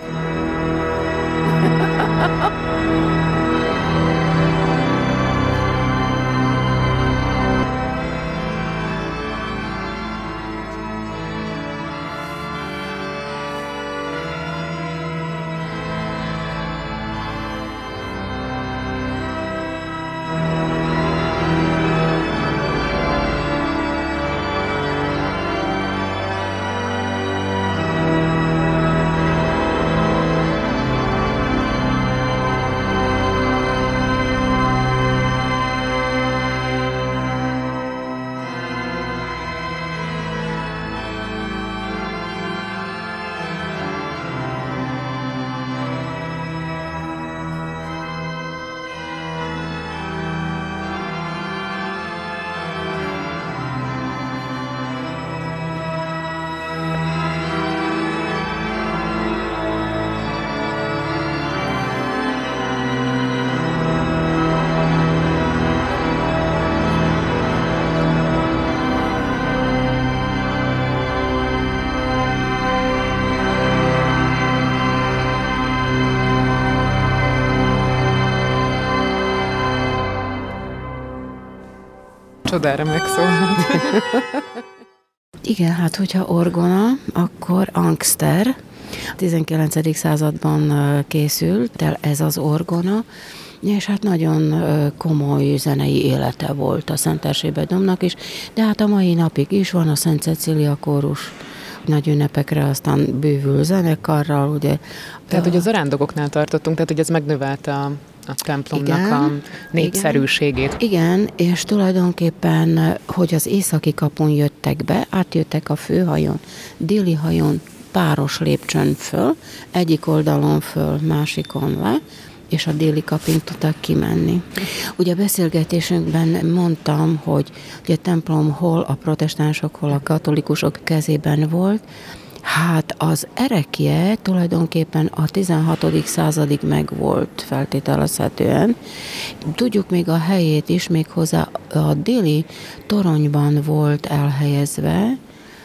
Speaker 3: Csodára megszólalt.
Speaker 2: Igen, hát hogyha orgona, akkor Angster. A tizenkilencedik században készült el ez az orgona, és hát nagyon komoly zenei élete volt a Szent Erzsébet domnak is, de hát a mai napig is van a Szent Cecília kórus, nagy ünnepekre aztán bővül zenekarral, ugye.
Speaker 3: Tehát, hogy az arándokoknál tartottunk, tehát, hogy ez megnövelte a a templomnak igen, a népszerűségét.
Speaker 2: Igen, igen, és tulajdonképpen, hogy az északi kapun jöttek be, átjöttek a főhajón, déli hajón páros lépcsőn föl, egyik oldalon föl, másikon le, és a déli kapin tudtak kimenni. Ugye a beszélgetésünkben mondtam, hogy ugye a templom hol a protestánsok, hol a katolikusok kezében volt. Hát az erekje tulajdonképpen a tizenhatodik századig megvolt feltételezhetően. Tudjuk még a helyét is, méghozzá a déli toronyban volt elhelyezve,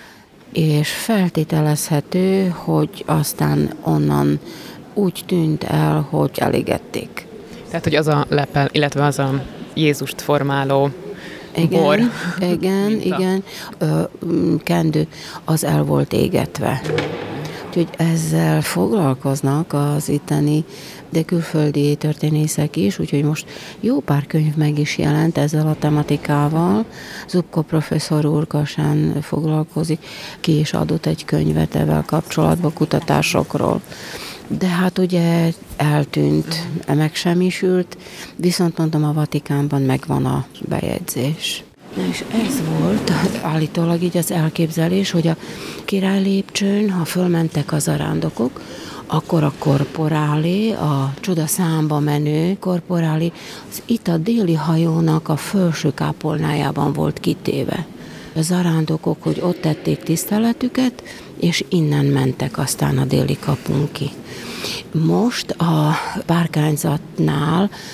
Speaker 2: és feltételezhető, hogy aztán onnan úgy tűnt el, hogy elégették.
Speaker 3: Tehát, hogy az a lepel, illetve az a Jézust formáló
Speaker 2: igen,
Speaker 3: bor.
Speaker 2: Igen, igen, ö, kendő, az el volt égetve. Úgyhogy ezzel foglalkoznak az itteni, de külföldi történészek is, úgyhogy most jó pár könyv meg is jelent ezzel a tematikával. Zubko professzor úr Kasán foglalkozik, ki is adott egy könyvet ezzel kapcsolatban, kutatásokról. De hát ugye eltűnt, megsemmisült, viszont mondom, a Vatikánban megvan a bejegyzés. És ez volt állítólag így az elképzelés, hogy a király lépcsőn, ha fölmentek az arándokok, akkor a korporálé, a csoda számba menő korporálé, az itt a déli hajónak a felső kápolnájában volt kitéve. Az arándokok, hogy ott tették tiszteletüket, és innen mentek aztán a déli kapun ki. Most a párkányzatnál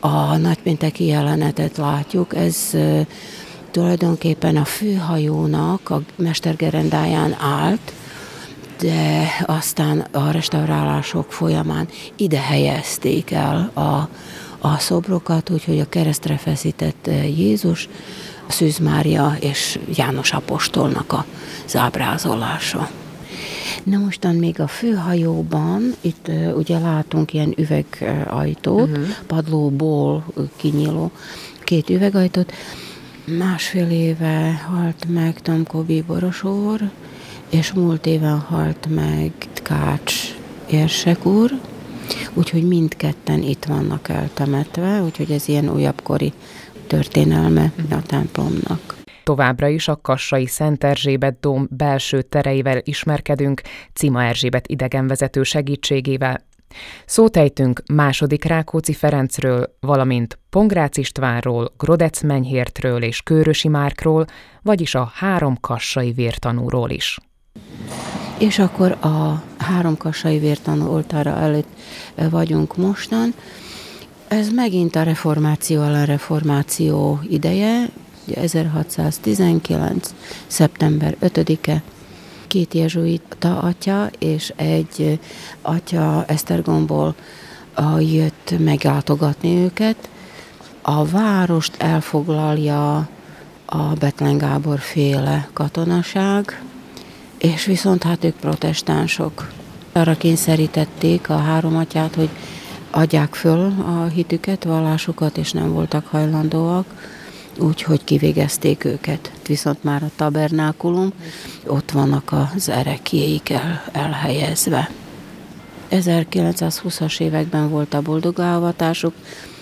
Speaker 2: a nagypénteki jelenetet látjuk, ez tulajdonképpen a főhajónak a mestergerendáján állt, de aztán a restaurálások folyamán ide helyezték el a, a szobrokat, úgyhogy a keresztre feszített Jézus, Szűz Mária és János apostolnak az ábrázolása. Na mostan még a főhajóban, itt uh, ugye látunk ilyen üvegajtót, uh-huh. padlóból kinyíló két üvegajtót. Másfél éve halt meg Tomko Bíborosúr, és múlt éven halt meg Tkács érsek úr, úgyhogy mindketten itt vannak eltemetve, úgyhogy ez ilyen újabbkori történelme a templomnak.
Speaker 1: Továbbra is a kassai Szent Erzsébet dóm belső tereivel ismerkedünk, Cima Erzsébet idegenvezető segítségével. Szót ejtünk második Rákóczi Ferencről, valamint Pongrácz Istvánról, Grodec Menyhértről és Kőrösi Márkról, vagyis a három kassai vértanúról is.
Speaker 2: És akkor a három kassai vértanú oltára előtt vagyunk mostan. Ez megint a reformáció ellen reformáció ideje, ezerhatszáztizenkilenc. szeptember ötödike, két jezsuita atya és egy atya Esztergomból jött meglátogatni őket. A várost elfoglalja a Bethlen Gábor féle katonaság, és viszont hát ők protestánsok. Arra kényszerítették a három atyát, hogy adják föl a hitüket, vallásukat, és nem voltak hajlandóak, úgyhogy kivégezték őket. Viszont már a tabernákulum, ott vannak az ereklyéik el, elhelyezve. ezerkilencszázhúszas években volt a boldogavatásuk,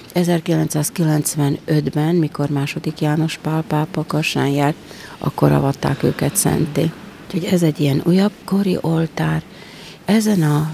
Speaker 2: ezerkilencszázkilencvenötben, mikor második János Pál pápa Kassán járt, akkor avatták őket szenté. Úgyhogy ez egy ilyen újabbkori oltár. Ezen a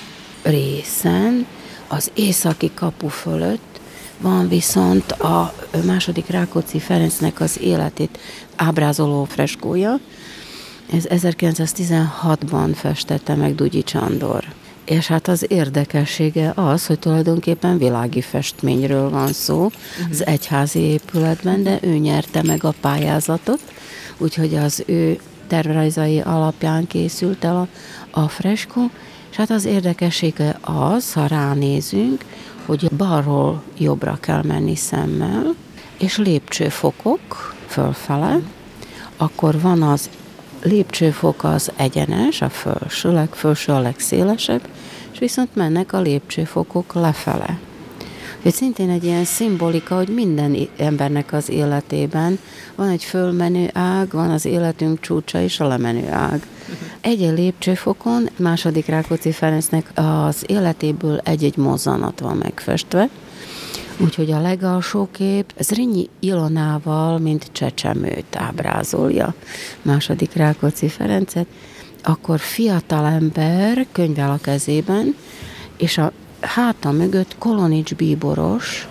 Speaker 2: részen, az északi kapu fölött van viszont a második Rákóczi Ferencnek az életét ábrázoló freskója. Ez ezerkilencszáztizenhatban festette meg Dugyi Csandor. És hát az érdekessége az, hogy tulajdonképpen világi festményről van szó az egyházi épületben, de ő nyerte meg a pályázatot, úgyhogy az ő tervrajzai alapján készült el a, a freskó, és hát az érdekessége az, ha ránézünk, hogy balról jobbra kell menni szemmel, és lépcsőfokok fölfele, akkor van az lépcsőfok az egyenes, a felső, legfelső a legszélesebb, és viszont mennek a lépcsőfokok lefele. Ez szintén egy ilyen szimbolika, hogy minden embernek az életében van egy fölmenő ág, van az életünk csúcsa és a lemenő ág. Egy-egy lépcsőfokon második Rákóczi Ferencnek az életéből egy-egy mozzanat van megfestve, úgyhogy a legalsó kép Zrínyi Ilonával, mint csecsemőt ábrázolja második Rákóczi Ferencet, akkor fiatalember könyvvel a kezében, és a háta mögött Kolonics bíboros,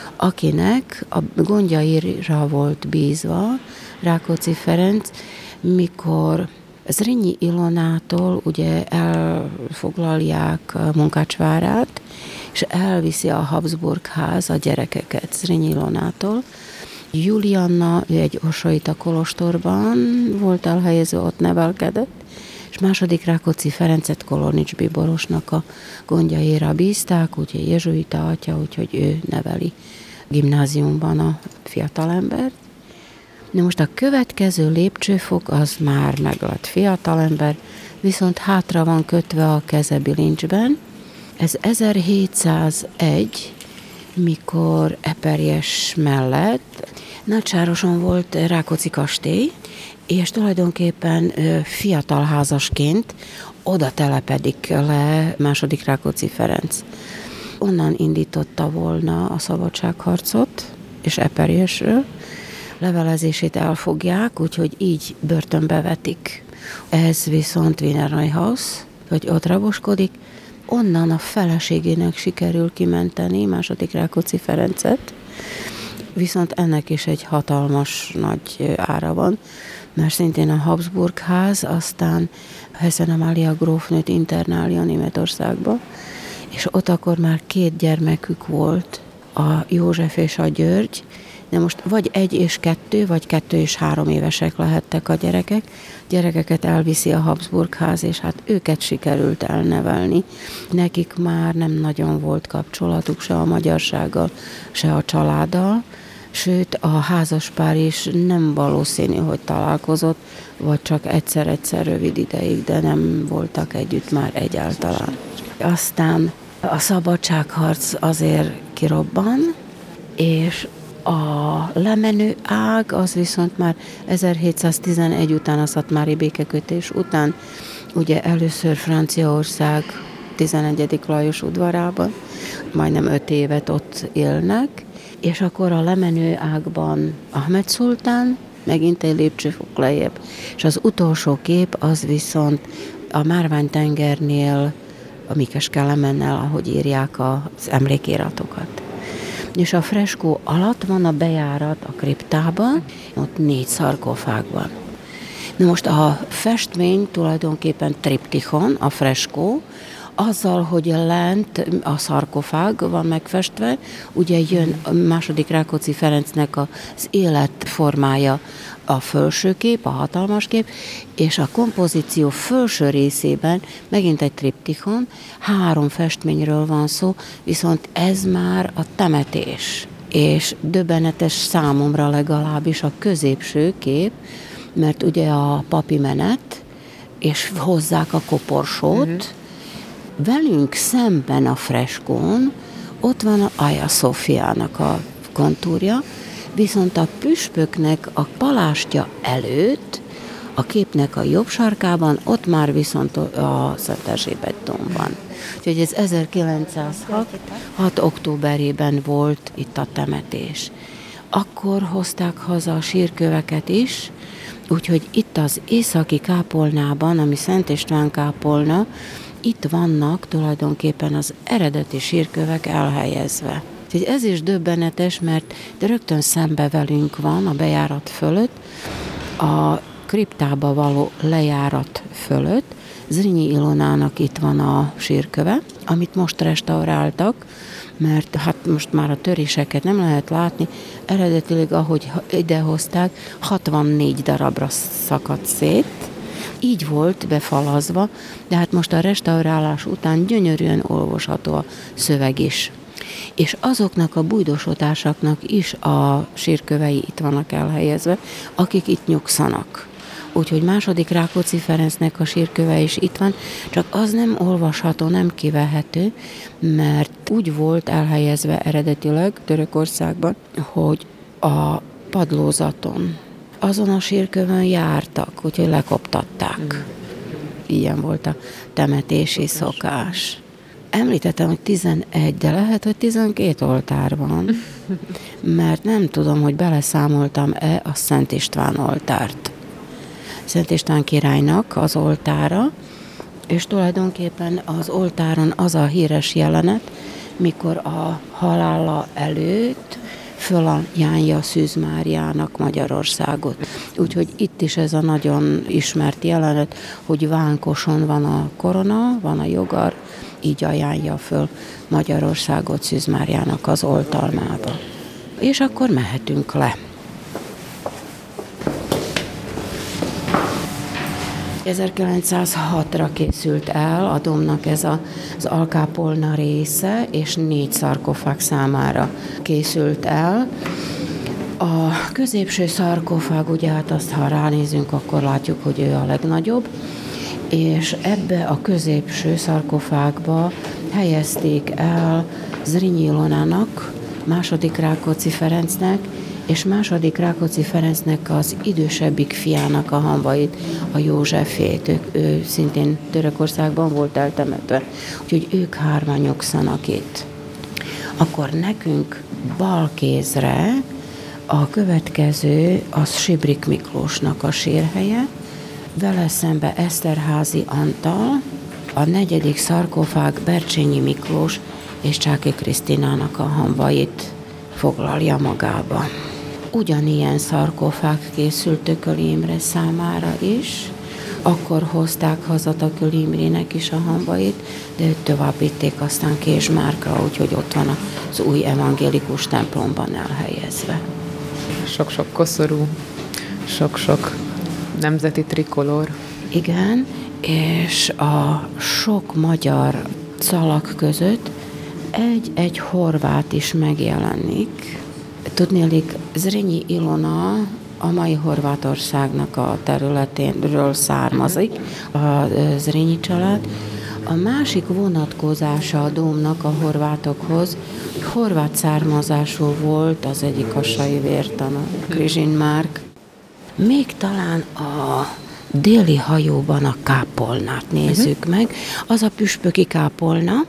Speaker 2: akinek a gondjaira volt bízva Rákóczi Ferenc, mikor Zrínyi Ilonától ugye elfoglalják Munkácsvárát, és elviszi a Habsburg ház a gyerekeket Zrínyi Ilonától. Julianna egy orsolita kolostorban volt elhelyezve, ott nevelkedett, és második Rákóczi Ferencet Kolonics bíborosnak a gondjaira bízták, úgyhogy jezsuita atya, úgyhogy ő neveli gimnáziumban a fiatalembert. De most a következő lépcsőfok az már meg lett fiatalember, viszont hátra van kötve a keze bilincsben. Ez ezerhétszázegy, mikor Eperjes mellett Nagysároson volt Rákóczi kastély, és tulajdonképpen fiatal házasként oda telepedik le második Rákóczi Ferenc. Onnan indította volna a szabadságharcot, és Eperjesről. Levelezését elfogják, úgyhogy így börtönbe vetik. Ez viszont Wiener Neuhaus, hogy ott raboskodik. Onnan a feleségének sikerül kimenteni második Rákóczi Ferencet, viszont ennek is egy hatalmas nagy ára van, mert szintén a Habsburg ház, aztán Hessen Amália grófnőt internálja Németországba, és ott akkor már két gyermekük volt, a József és a György, de most vagy egy és kettő, vagy kettő és három évesek lehettek a gyerekek. Gyerekeket elviszi a Habsburg-ház, és hát őket sikerült elnevelni. Nekik már nem nagyon volt kapcsolatuk se a magyarsággal, se a családdal, sőt a házaspár is nem valószínű, hogy találkozott, vagy csak egyszer-egyszer rövid ideig, de nem voltak együtt már egyáltalán. Aztán a szabadságharc azért kirobban, és a lemenő ág az viszont már ezerhétszáztizenegy után, a szatmári békekötés után, ugye először Franciaország tizenegyedik Lajos udvarában, majdnem öt évet ott élnek, és akkor a lemenő ágban Ahmed szultán, megint egy lépcsőfok lejjebb, és az utolsó kép az viszont a Márvány-tengernél, a Mikes Kelemennel, ahogy írják az emlékiratokat. És a freskó alatt van a bejárat a kriptában, ott négy szarkofágban. Na most a festmény tulajdonképpen triptikon, a freskó, azzal, hogy lent a szarkofág van megfestve, ugye jön a második Rákóczi Ferencnek az életformája, a felső kép, a hatalmas kép, és a kompozíció felső részében megint egy triptikon, három festményről van szó, viszont ez már a temetés. És döbbenetes számomra legalábbis a középső kép, mert ugye a papi menet, és hozzák a koporsót, uh-huh. Velünk szemben a freskón ott van a Hagia Szofiának a kontúrja, viszont a püspöknek a palástja előtt, a képnek a jobb sarkában, ott már viszont a Szent Erzsébet domb van. Úgyhogy ez ezerkilencszázhat októberében volt itt a temetés. Akkor hozták haza a sírköveket is, úgyhogy itt az északi kápolnában, ami Szent István kápolna, itt vannak tulajdonképpen az eredeti sírkövek elhelyezve. Úgyhogy ez is döbbenetes, mert de rögtön szembe velünk van a bejárat fölött, a kriptába való lejárat fölött. Zrínyi Ilonának itt van a sírköve, amit most restauráltak, mert hát most már a töréseket nem lehet látni. Eredetileg, ahogy idehozták, hatvannégy darabra szakadt szét, így volt befalazva, de hát most a restaurálás után gyönyörűen olvasható a szöveg is. És azoknak a bújdosodásoknak is a sírkövei itt vannak elhelyezve, akik itt nyugszanak. Úgyhogy második Rákóczi Ferencnek a sírköve is itt van, csak az nem olvasható, nem kivehető, mert úgy volt elhelyezve eredetileg Törökországban, hogy a padlózaton, azon a sírkövön jártak, úgyhogy lekoptatták. Ilyen volt a temetési szokás. Említettem, hogy tizenegy, de lehet, hogy tizenkét oltár van, mert nem tudom, hogy beleszámoltam-e a Szent István oltárt. Szent István királynak az oltára, és tulajdonképpen az oltáron az a híres jelenet, mikor a halála előtt fölajánlja Szűz Máriának Magyarországot. Úgyhogy itt is ez a nagyon ismert jelenet, hogy vánkoson van a korona, van a jogar, így ajánlja föl Magyarországot Szűz Máriának az oltalmába. És akkor mehetünk le. ezerkilencszázhatra készült el a dombnak ez a, az alkápolna része, és négy szarkofág számára készült el. A középső szarkofág, ugye hát azt, ha ránézünk, akkor látjuk, hogy ő a legnagyobb, és ebbe a középső szarkofágba helyezték el Zrínyi Ilonának, második Rákóczi Ferencnek, és második Rákóczi Ferencnek az idősebbik fiának a hamvait, a Józsefét. Ő, ő szintén Törökországban volt eltemetve, úgyhogy ők hárman nyugszanak itt. Akkor nekünk bal kézre a következő az Sibrik Miklósnak a sírhelye, vele szembe Eszterházy Antal, a negyedik szarkofág Bercsényi Miklós és Csáky Krisztinának a hamvait foglalja magába. Ugyanilyen szarkofág készült Tököli Imre számára is, akkor hozták haza Tököli Imrének is a hamvait, de őt tovább vitték aztán Kézsmárkra, úgyhogy ott van az új evangélikus templomban elhelyezve.
Speaker 3: Sok-sok koszorú, sok-sok nemzeti trikolor.
Speaker 2: Igen, és a sok magyar szalak között egy-egy horvát is megjelenik. Tudnélik, Zrínyi Ilona a mai Horvátországnak a területénről származik, a Zrínyi család. A másik vonatkozása a dómnak a horvátokhoz, horvát származású volt az egyik kassai vértan, a Krizsin Márk. Még talán a déli hajóban a kápolnát nézzük uh-huh. meg. Az a püspöki kápolna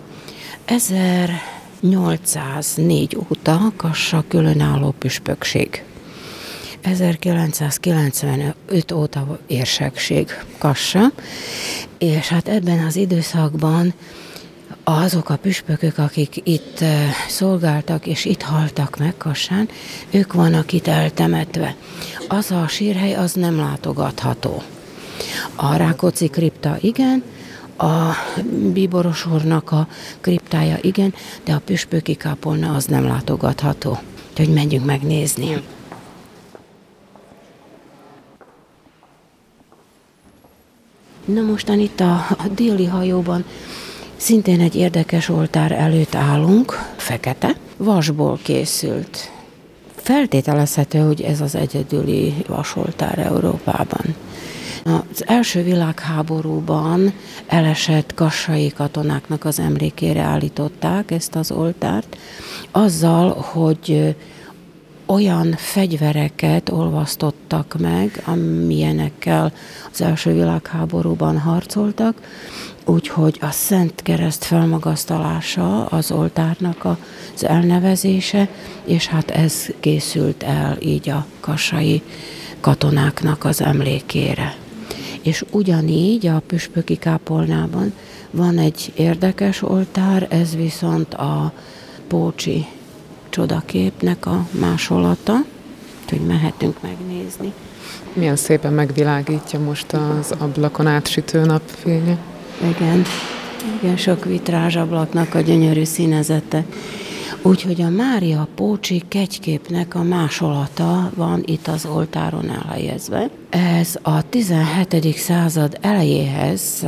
Speaker 2: ezernyolcszáznégy óta Kassa különálló püspökség. ezerkilencszázkilencvenöt óta érsekség Kassa, és hát ebben az időszakban azok a püspökök, akik itt szolgáltak és itt haltak meg Kassán, ők vannak itt eltemetve. Az a sírhely, az nem látogatható. A Rákóczi kripta igen, a Bíboros úrnak a kriptája igen, de a püspöki kápolna az nem látogatható. Úgyhogy menjünk megnézni. Na mostan itt a, a déli hajóban szintén egy érdekes oltár előtt állunk, fekete, vasból készült. Feltételezhető, hogy ez az egyedüli vasoltár Európában. Az első világháborúban elesett kassai katonáknak az emlékére állították ezt az oltárt, azzal, hogy olyan fegyvereket olvasztottak meg, amilyenekkel az első világháborúban harcoltak, úgyhogy a Szent Kereszt felmagasztalása az oltárnak az elnevezése, és hát ez készült el így a kassai katonáknak az emlékére. És ugyanígy a püspöki kápolnában van egy érdekes oltár, ez viszont a pócsi csodaképnek a másolata, úgyhogy mehetünk megnézni.
Speaker 3: Milyen szépen megvilágítja most az ablakon átsütő napfénye.
Speaker 2: Igen, igen, sok vitrázsablaknak a gyönyörű színezete. Úgyhogy a Mária pócsi kegyképnek a másolata van itt az oltáron elhelyezve. Ez a tizenhetedik század elejéhez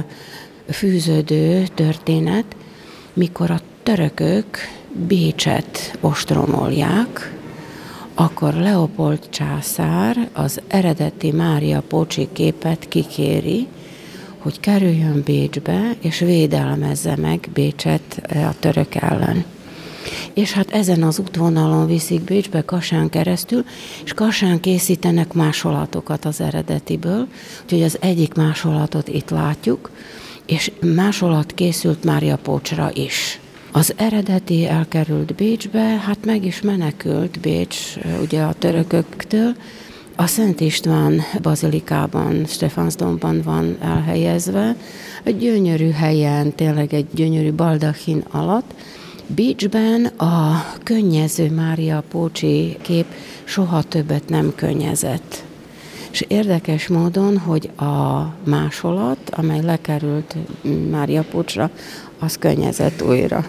Speaker 2: fűződő történet, mikor a törökök Bécset ostromolják, akkor Leopold császár az eredeti Mária pócsi képet kikéri, hogy kerüljön Bécsbe, és védelmezze meg Bécset a török ellen. És hát ezen az útvonalon viszik Bécsbe Kassán keresztül, és Kassán készítenek másolatokat az eredetiből, úgyhogy az egyik másolatot itt látjuk, és másolat készült Mária pócsra is. Az eredeti elkerült Bécsbe, hát meg is menekült Bécs ugye a törököktől. A Szent István bazilikában, Stephansdomban van elhelyezve, egy gyönyörű helyen, tényleg egy gyönyörű baldachin alatt. Bécsben a könnyező Mária pócsi kép soha többet nem könnyezett. És érdekes módon, hogy a másolat, amely lekerült Mária pócsra, az könnyezett újra.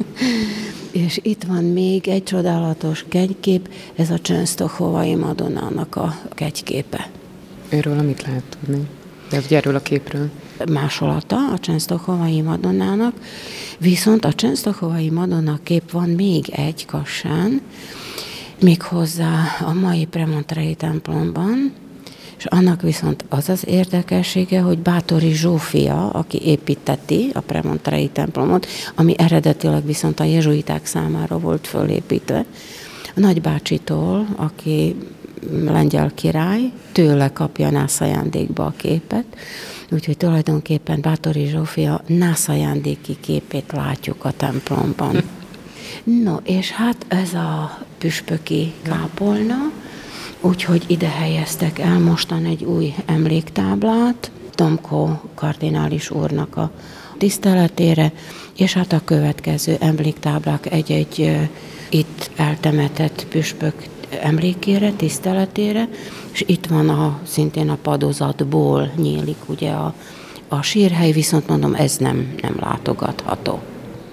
Speaker 2: És itt van még egy csodálatos kegykép, ez a Częstochowa-i Madonnának a kegyképe.
Speaker 3: Erről mit lehet tudni? De ugye erről a képről.
Speaker 2: Másolata a Częstochowa-i Madonnának, viszont a Częstochowa-i Madonna kép van még egy Kassán, méghozzá a mai Premontrei templomban, és annak viszont az az érdekessége, hogy Báthori Zsófia, aki építeti a Premontrei templomot, ami eredetileg viszont a jezsuiták számára volt fölépítve, a nagybácsitól, aki lengyel király, tőle kapja nászajándékba a képet, úgyhogy tulajdonképpen Báthori Zsófia nászajándéki képét látjuk a templomban. No, és hát ez a püspöki kápolna, úgyhogy ide helyeztek el mostan egy új emléktáblát, Tomko kardinális úrnak a tiszteletére, és hát a következő emléktáblák egy-egy itt eltemetett püspök emlékére, tiszteletére, és itt van a, szintén a padozatból nyílik ugye a A sírhely viszont mondom, ez nem, nem látogatható.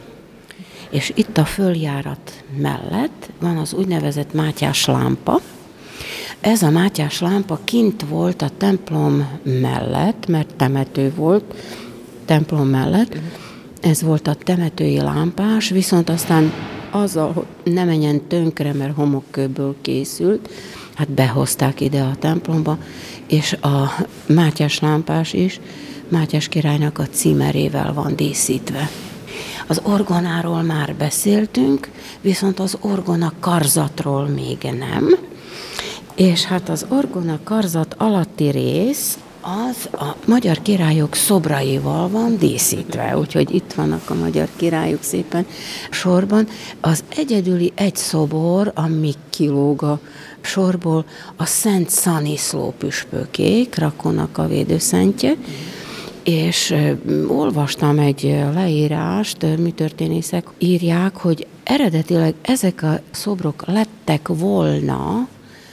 Speaker 2: És itt a följárat mellett van az úgynevezett Mátyás lámpa. Ez a Mátyás lámpa kint volt a templom mellett, mert temető volt templom mellett. Ez volt a temetői lámpás, viszont aztán azzal, hogy ne menjen tönkre, mert homokkőből készült, hát behozták ide a templomba, és a Mátyás lámpás is Mátyás királynak a címerével van díszítve. Az orgonáról már beszéltünk, viszont az orgona karzatról még nem. És hát az orgona karzat alatti rész az a magyar királyok szobraival van díszítve, úgyhogy itt vannak a magyar királyok szépen sorban. Az egyedüli egy szobor, ami kilóg a sorból, a Szent Szaniszló püspöké, Krakónak a védőszentje, és olvastam egy leírást, műtörténészek írják, hogy eredetileg ezek a szobrok lettek volna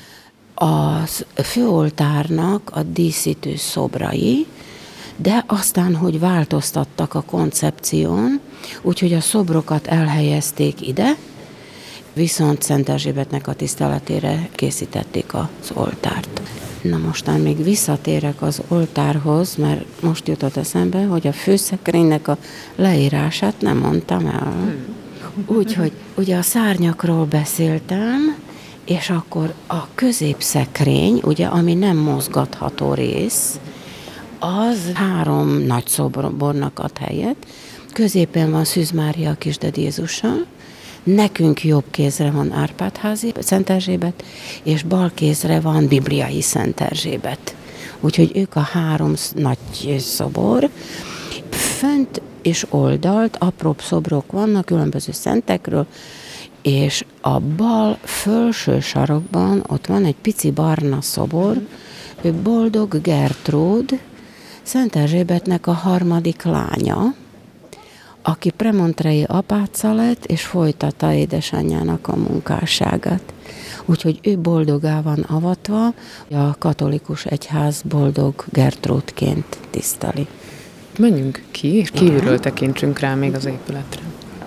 Speaker 2: a főoltárnak a díszítő szobrai, de aztán, hogy változtattak a koncepción, úgyhogy a szobrokat elhelyezték ide, viszont Szent Erzsébetnek a tiszteletére készítették az oltárt. Na mostan még visszatérek az oltárhoz, mert most jutott eszembe, hogy a főszekrénynek a leírását nem mondtam el. Úgyhogy ugye a szárnyakról beszéltem, és akkor a középszekrény, ugye, ami nem mozgatható rész, az három nagy szobornak ad helyet. Középen van Szűz Mária a Kisded Jézussal, nekünk jobb kézre van Árpád-házi Szent Erzsébet, és bal kézre van Bibliai Szent Erzsébet. Úgyhogy ők a három nagy szobor. Fönt és oldalt apróbb szobrok vannak különböző szentekről, és a bal felső sarokban ott van egy pici barna szobor, ő Boldog Gertrúd, Szent Erzsébetnek a harmadik lánya, aki premontrei apáca lett, és folytatta édesanyjának a munkásságát. Úgyhogy ő boldogá van avatva, a katolikus egyház Boldog Gertrúdként tiszteli.
Speaker 3: Menjünk ki, és kívülről tekintsünk rá még az épületre.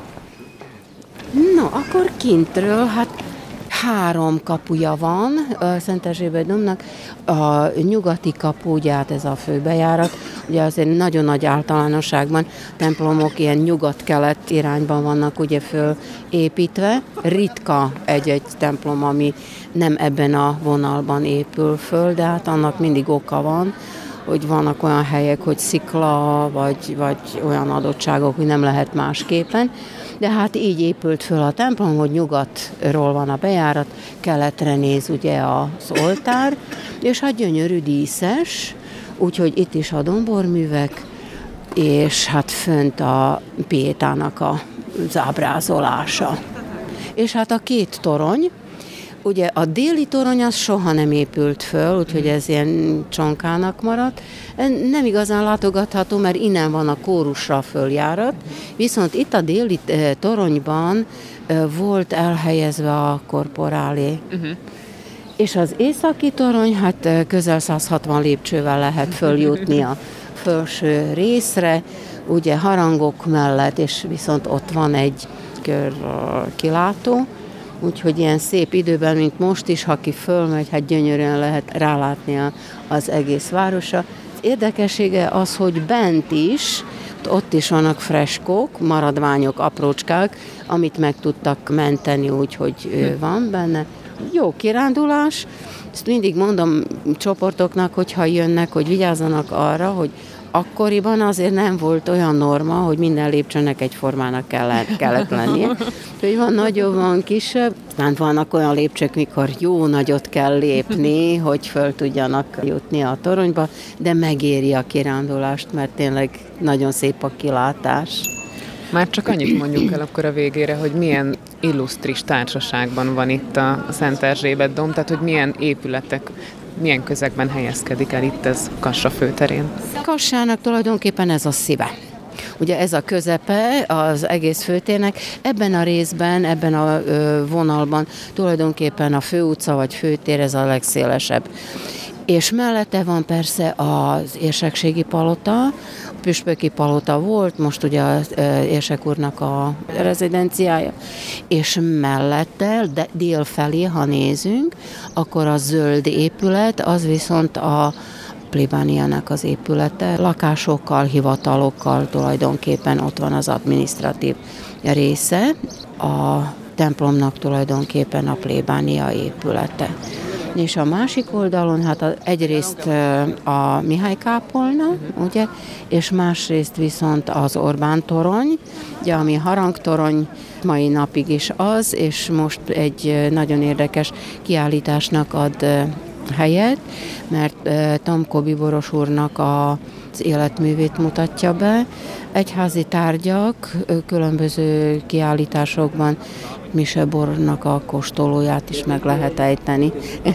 Speaker 2: No, akkor kintről, hát három kapuja van a Szent Erzsébet dombnak. A nyugati kapu, ugye hát ez a főbejárat, ugye azért nagyon nagy általánosságban templomok ilyen nyugat-kelet irányban vannak ugye fölépítve. Ritka egy-egy templom, ami nem ebben a vonalban épül föl, de hát annak mindig oka van, hogy vannak olyan helyek, hogy szikla, vagy, vagy olyan adottságok, hogy nem lehet másképpen. De hát így épült föl a templom, hogy nyugatról van a bejárat, keletre néz ugye az oltár, és hát gyönyörű díszes, úgyhogy itt is a domborművek, és hát fönt a Piétának az ábrázolása. És hát a két torony, ugye a déli torony az soha nem épült föl, úgyhogy ez ilyen csonkának maradt. Nem igazán látogatható, mert innen van a kórusra följárat, viszont itt a déli toronyban volt elhelyezve a korporálé. Uh-huh. És az északi torony, hát közel száz hatvan lépcsővel lehet följutni a felső részre, ugye harangok mellett, és viszont ott van egy kör kilátó, úgyhogy ilyen szép időben, mint most is, ha ki fölmegy, hát gyönyörűen lehet rálátni az egész városra. Érdekessége az, hogy bent is, ott is vannak freskók, maradványok, aprócskák, amit meg tudtak menteni, úgyhogy van benne. Jó kirándulás, ezt mindig mondom csoportoknak, hogyha jönnek, hogy vigyázzanak arra, hogy akkoriban azért nem volt olyan norma, hogy minden lépcsőnek egyformának kellett, kellett lennie. Úgyhogy van nagyobb, van kisebb. Aztán vannak olyan lépcsők, mikor jó nagyot kell lépni, hogy föl tudjanak jutni a toronyba, de megéri a kirándulást, mert tényleg nagyon szép a kilátás.
Speaker 3: Már csak annyit mondjuk el akkor a végére, hogy milyen illusztris társaságban van itt a Szent Erzsébet domb, tehát hogy milyen épületek, milyen közegben helyezkedik el itt ez Kassa főterén?
Speaker 2: Kassának tulajdonképpen ez a szíve. Ugye ez a közepe az egész főtérnek. Ebben a részben, ebben a vonalban tulajdonképpen a főutca vagy főtér ez a legszélesebb. És mellette van persze az érsekségi palota, a püspöki palota volt, most ugye az érsek úrnak a rezidenciája, és mellette, de dél felé, ha nézünk, akkor a zöld épület, az viszont a plébániának az épülete, lakásokkal, hivatalokkal tulajdonképpen ott van az adminisztratív része, a templomnak tulajdonképpen a plébánia épülete. És a másik oldalon, hát egyrészt a Mihály kápolna, ugye, és másrészt viszont az Orbán torony, ugye, ami harangtorony mai napig is az, és most egy nagyon érdekes kiállításnak ad helyet, mert Tomko Bíboros úrnak a az életművét mutatja be. Egyházi tárgyak különböző kiállításokban Mise bornak a kóstolóját is meg lehet ejteni.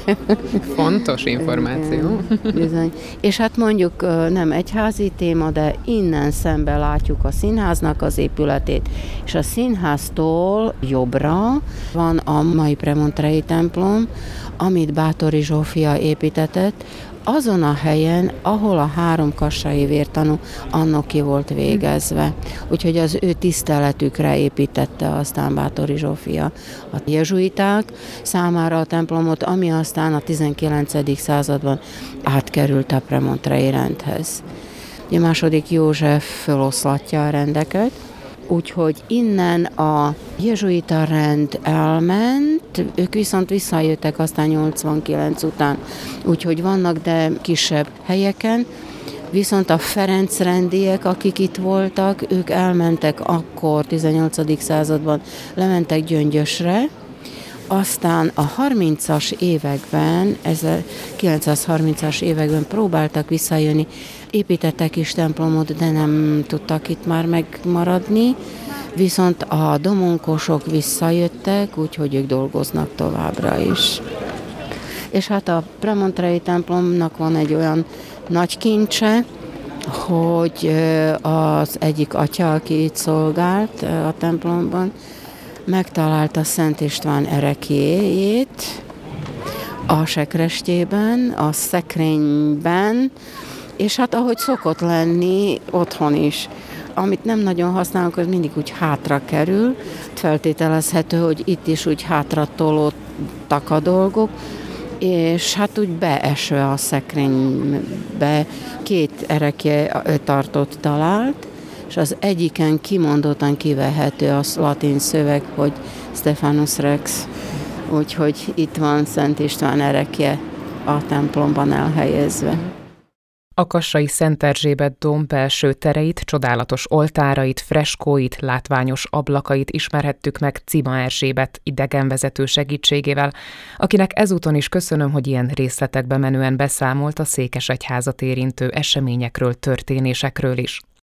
Speaker 3: Fontos információ.
Speaker 2: Bizony. És hát mondjuk nem egyházi téma, de innen szembe látjuk a színháznak az épületét, és a színháztól jobbra van a mai Premontrei templom, amit Báthori Zsófia építetett, azon a helyen, ahol a három kassai vértanú annak ki volt végezve. Úgyhogy az ő tiszteletükre építette aztán Báthori Zsófia a jezsuiták számára a templomot, ami aztán a tizenkilencedik században átkerült a Premontrei rendhez. A második József feloszlatja a rendeket, úgyhogy innen a jezsuita rend elment, ők viszont visszajöttek aztán nyolcvankilenc után, úgyhogy vannak, de kisebb helyeken, viszont a Ferenc rendiek, akik itt voltak, ők elmentek akkor, tizennyolcadik században, lementek Gyöngyösre, aztán a harmincas években, ezerkilencszázharmincas években próbáltak visszajönni, építettek is templomot, de nem tudtak itt már megmaradni, viszont a domonkosok visszajöttek, úgyhogy ők dolgoznak továbbra is. És hát a Premontrei templomnak van egy olyan nagy kincse, hogy az egyik atya, aki itt szolgált a templomban, megtalálta Szent István ereklyéjét a sekrestjében, a szekrényben, és hát ahogy szokott lenni otthon is, amit nem nagyon használunk, az mindig úgy hátra kerül. Feltételezhető, hogy itt is úgy hátra tolódtak a dolgok, és hát úgy beesve a szekrénybe két erekje tartott talált, és az egyiken kimondottan kivehető az latin szöveg, hogy Stephanus Rex, úgyhogy itt van Szent István erekje a templomban elhelyezve.
Speaker 1: A kassai Szent Erzsébet dóm belső tereit, csodálatos oltárait, freskóit, látványos ablakait ismerhettük meg Cima Erzsébet idegenvezető segítségével, akinek ezúton is köszönöm, hogy ilyen részletekbe menően beszámolt a székesegyházat érintő eseményekről, történésekről is.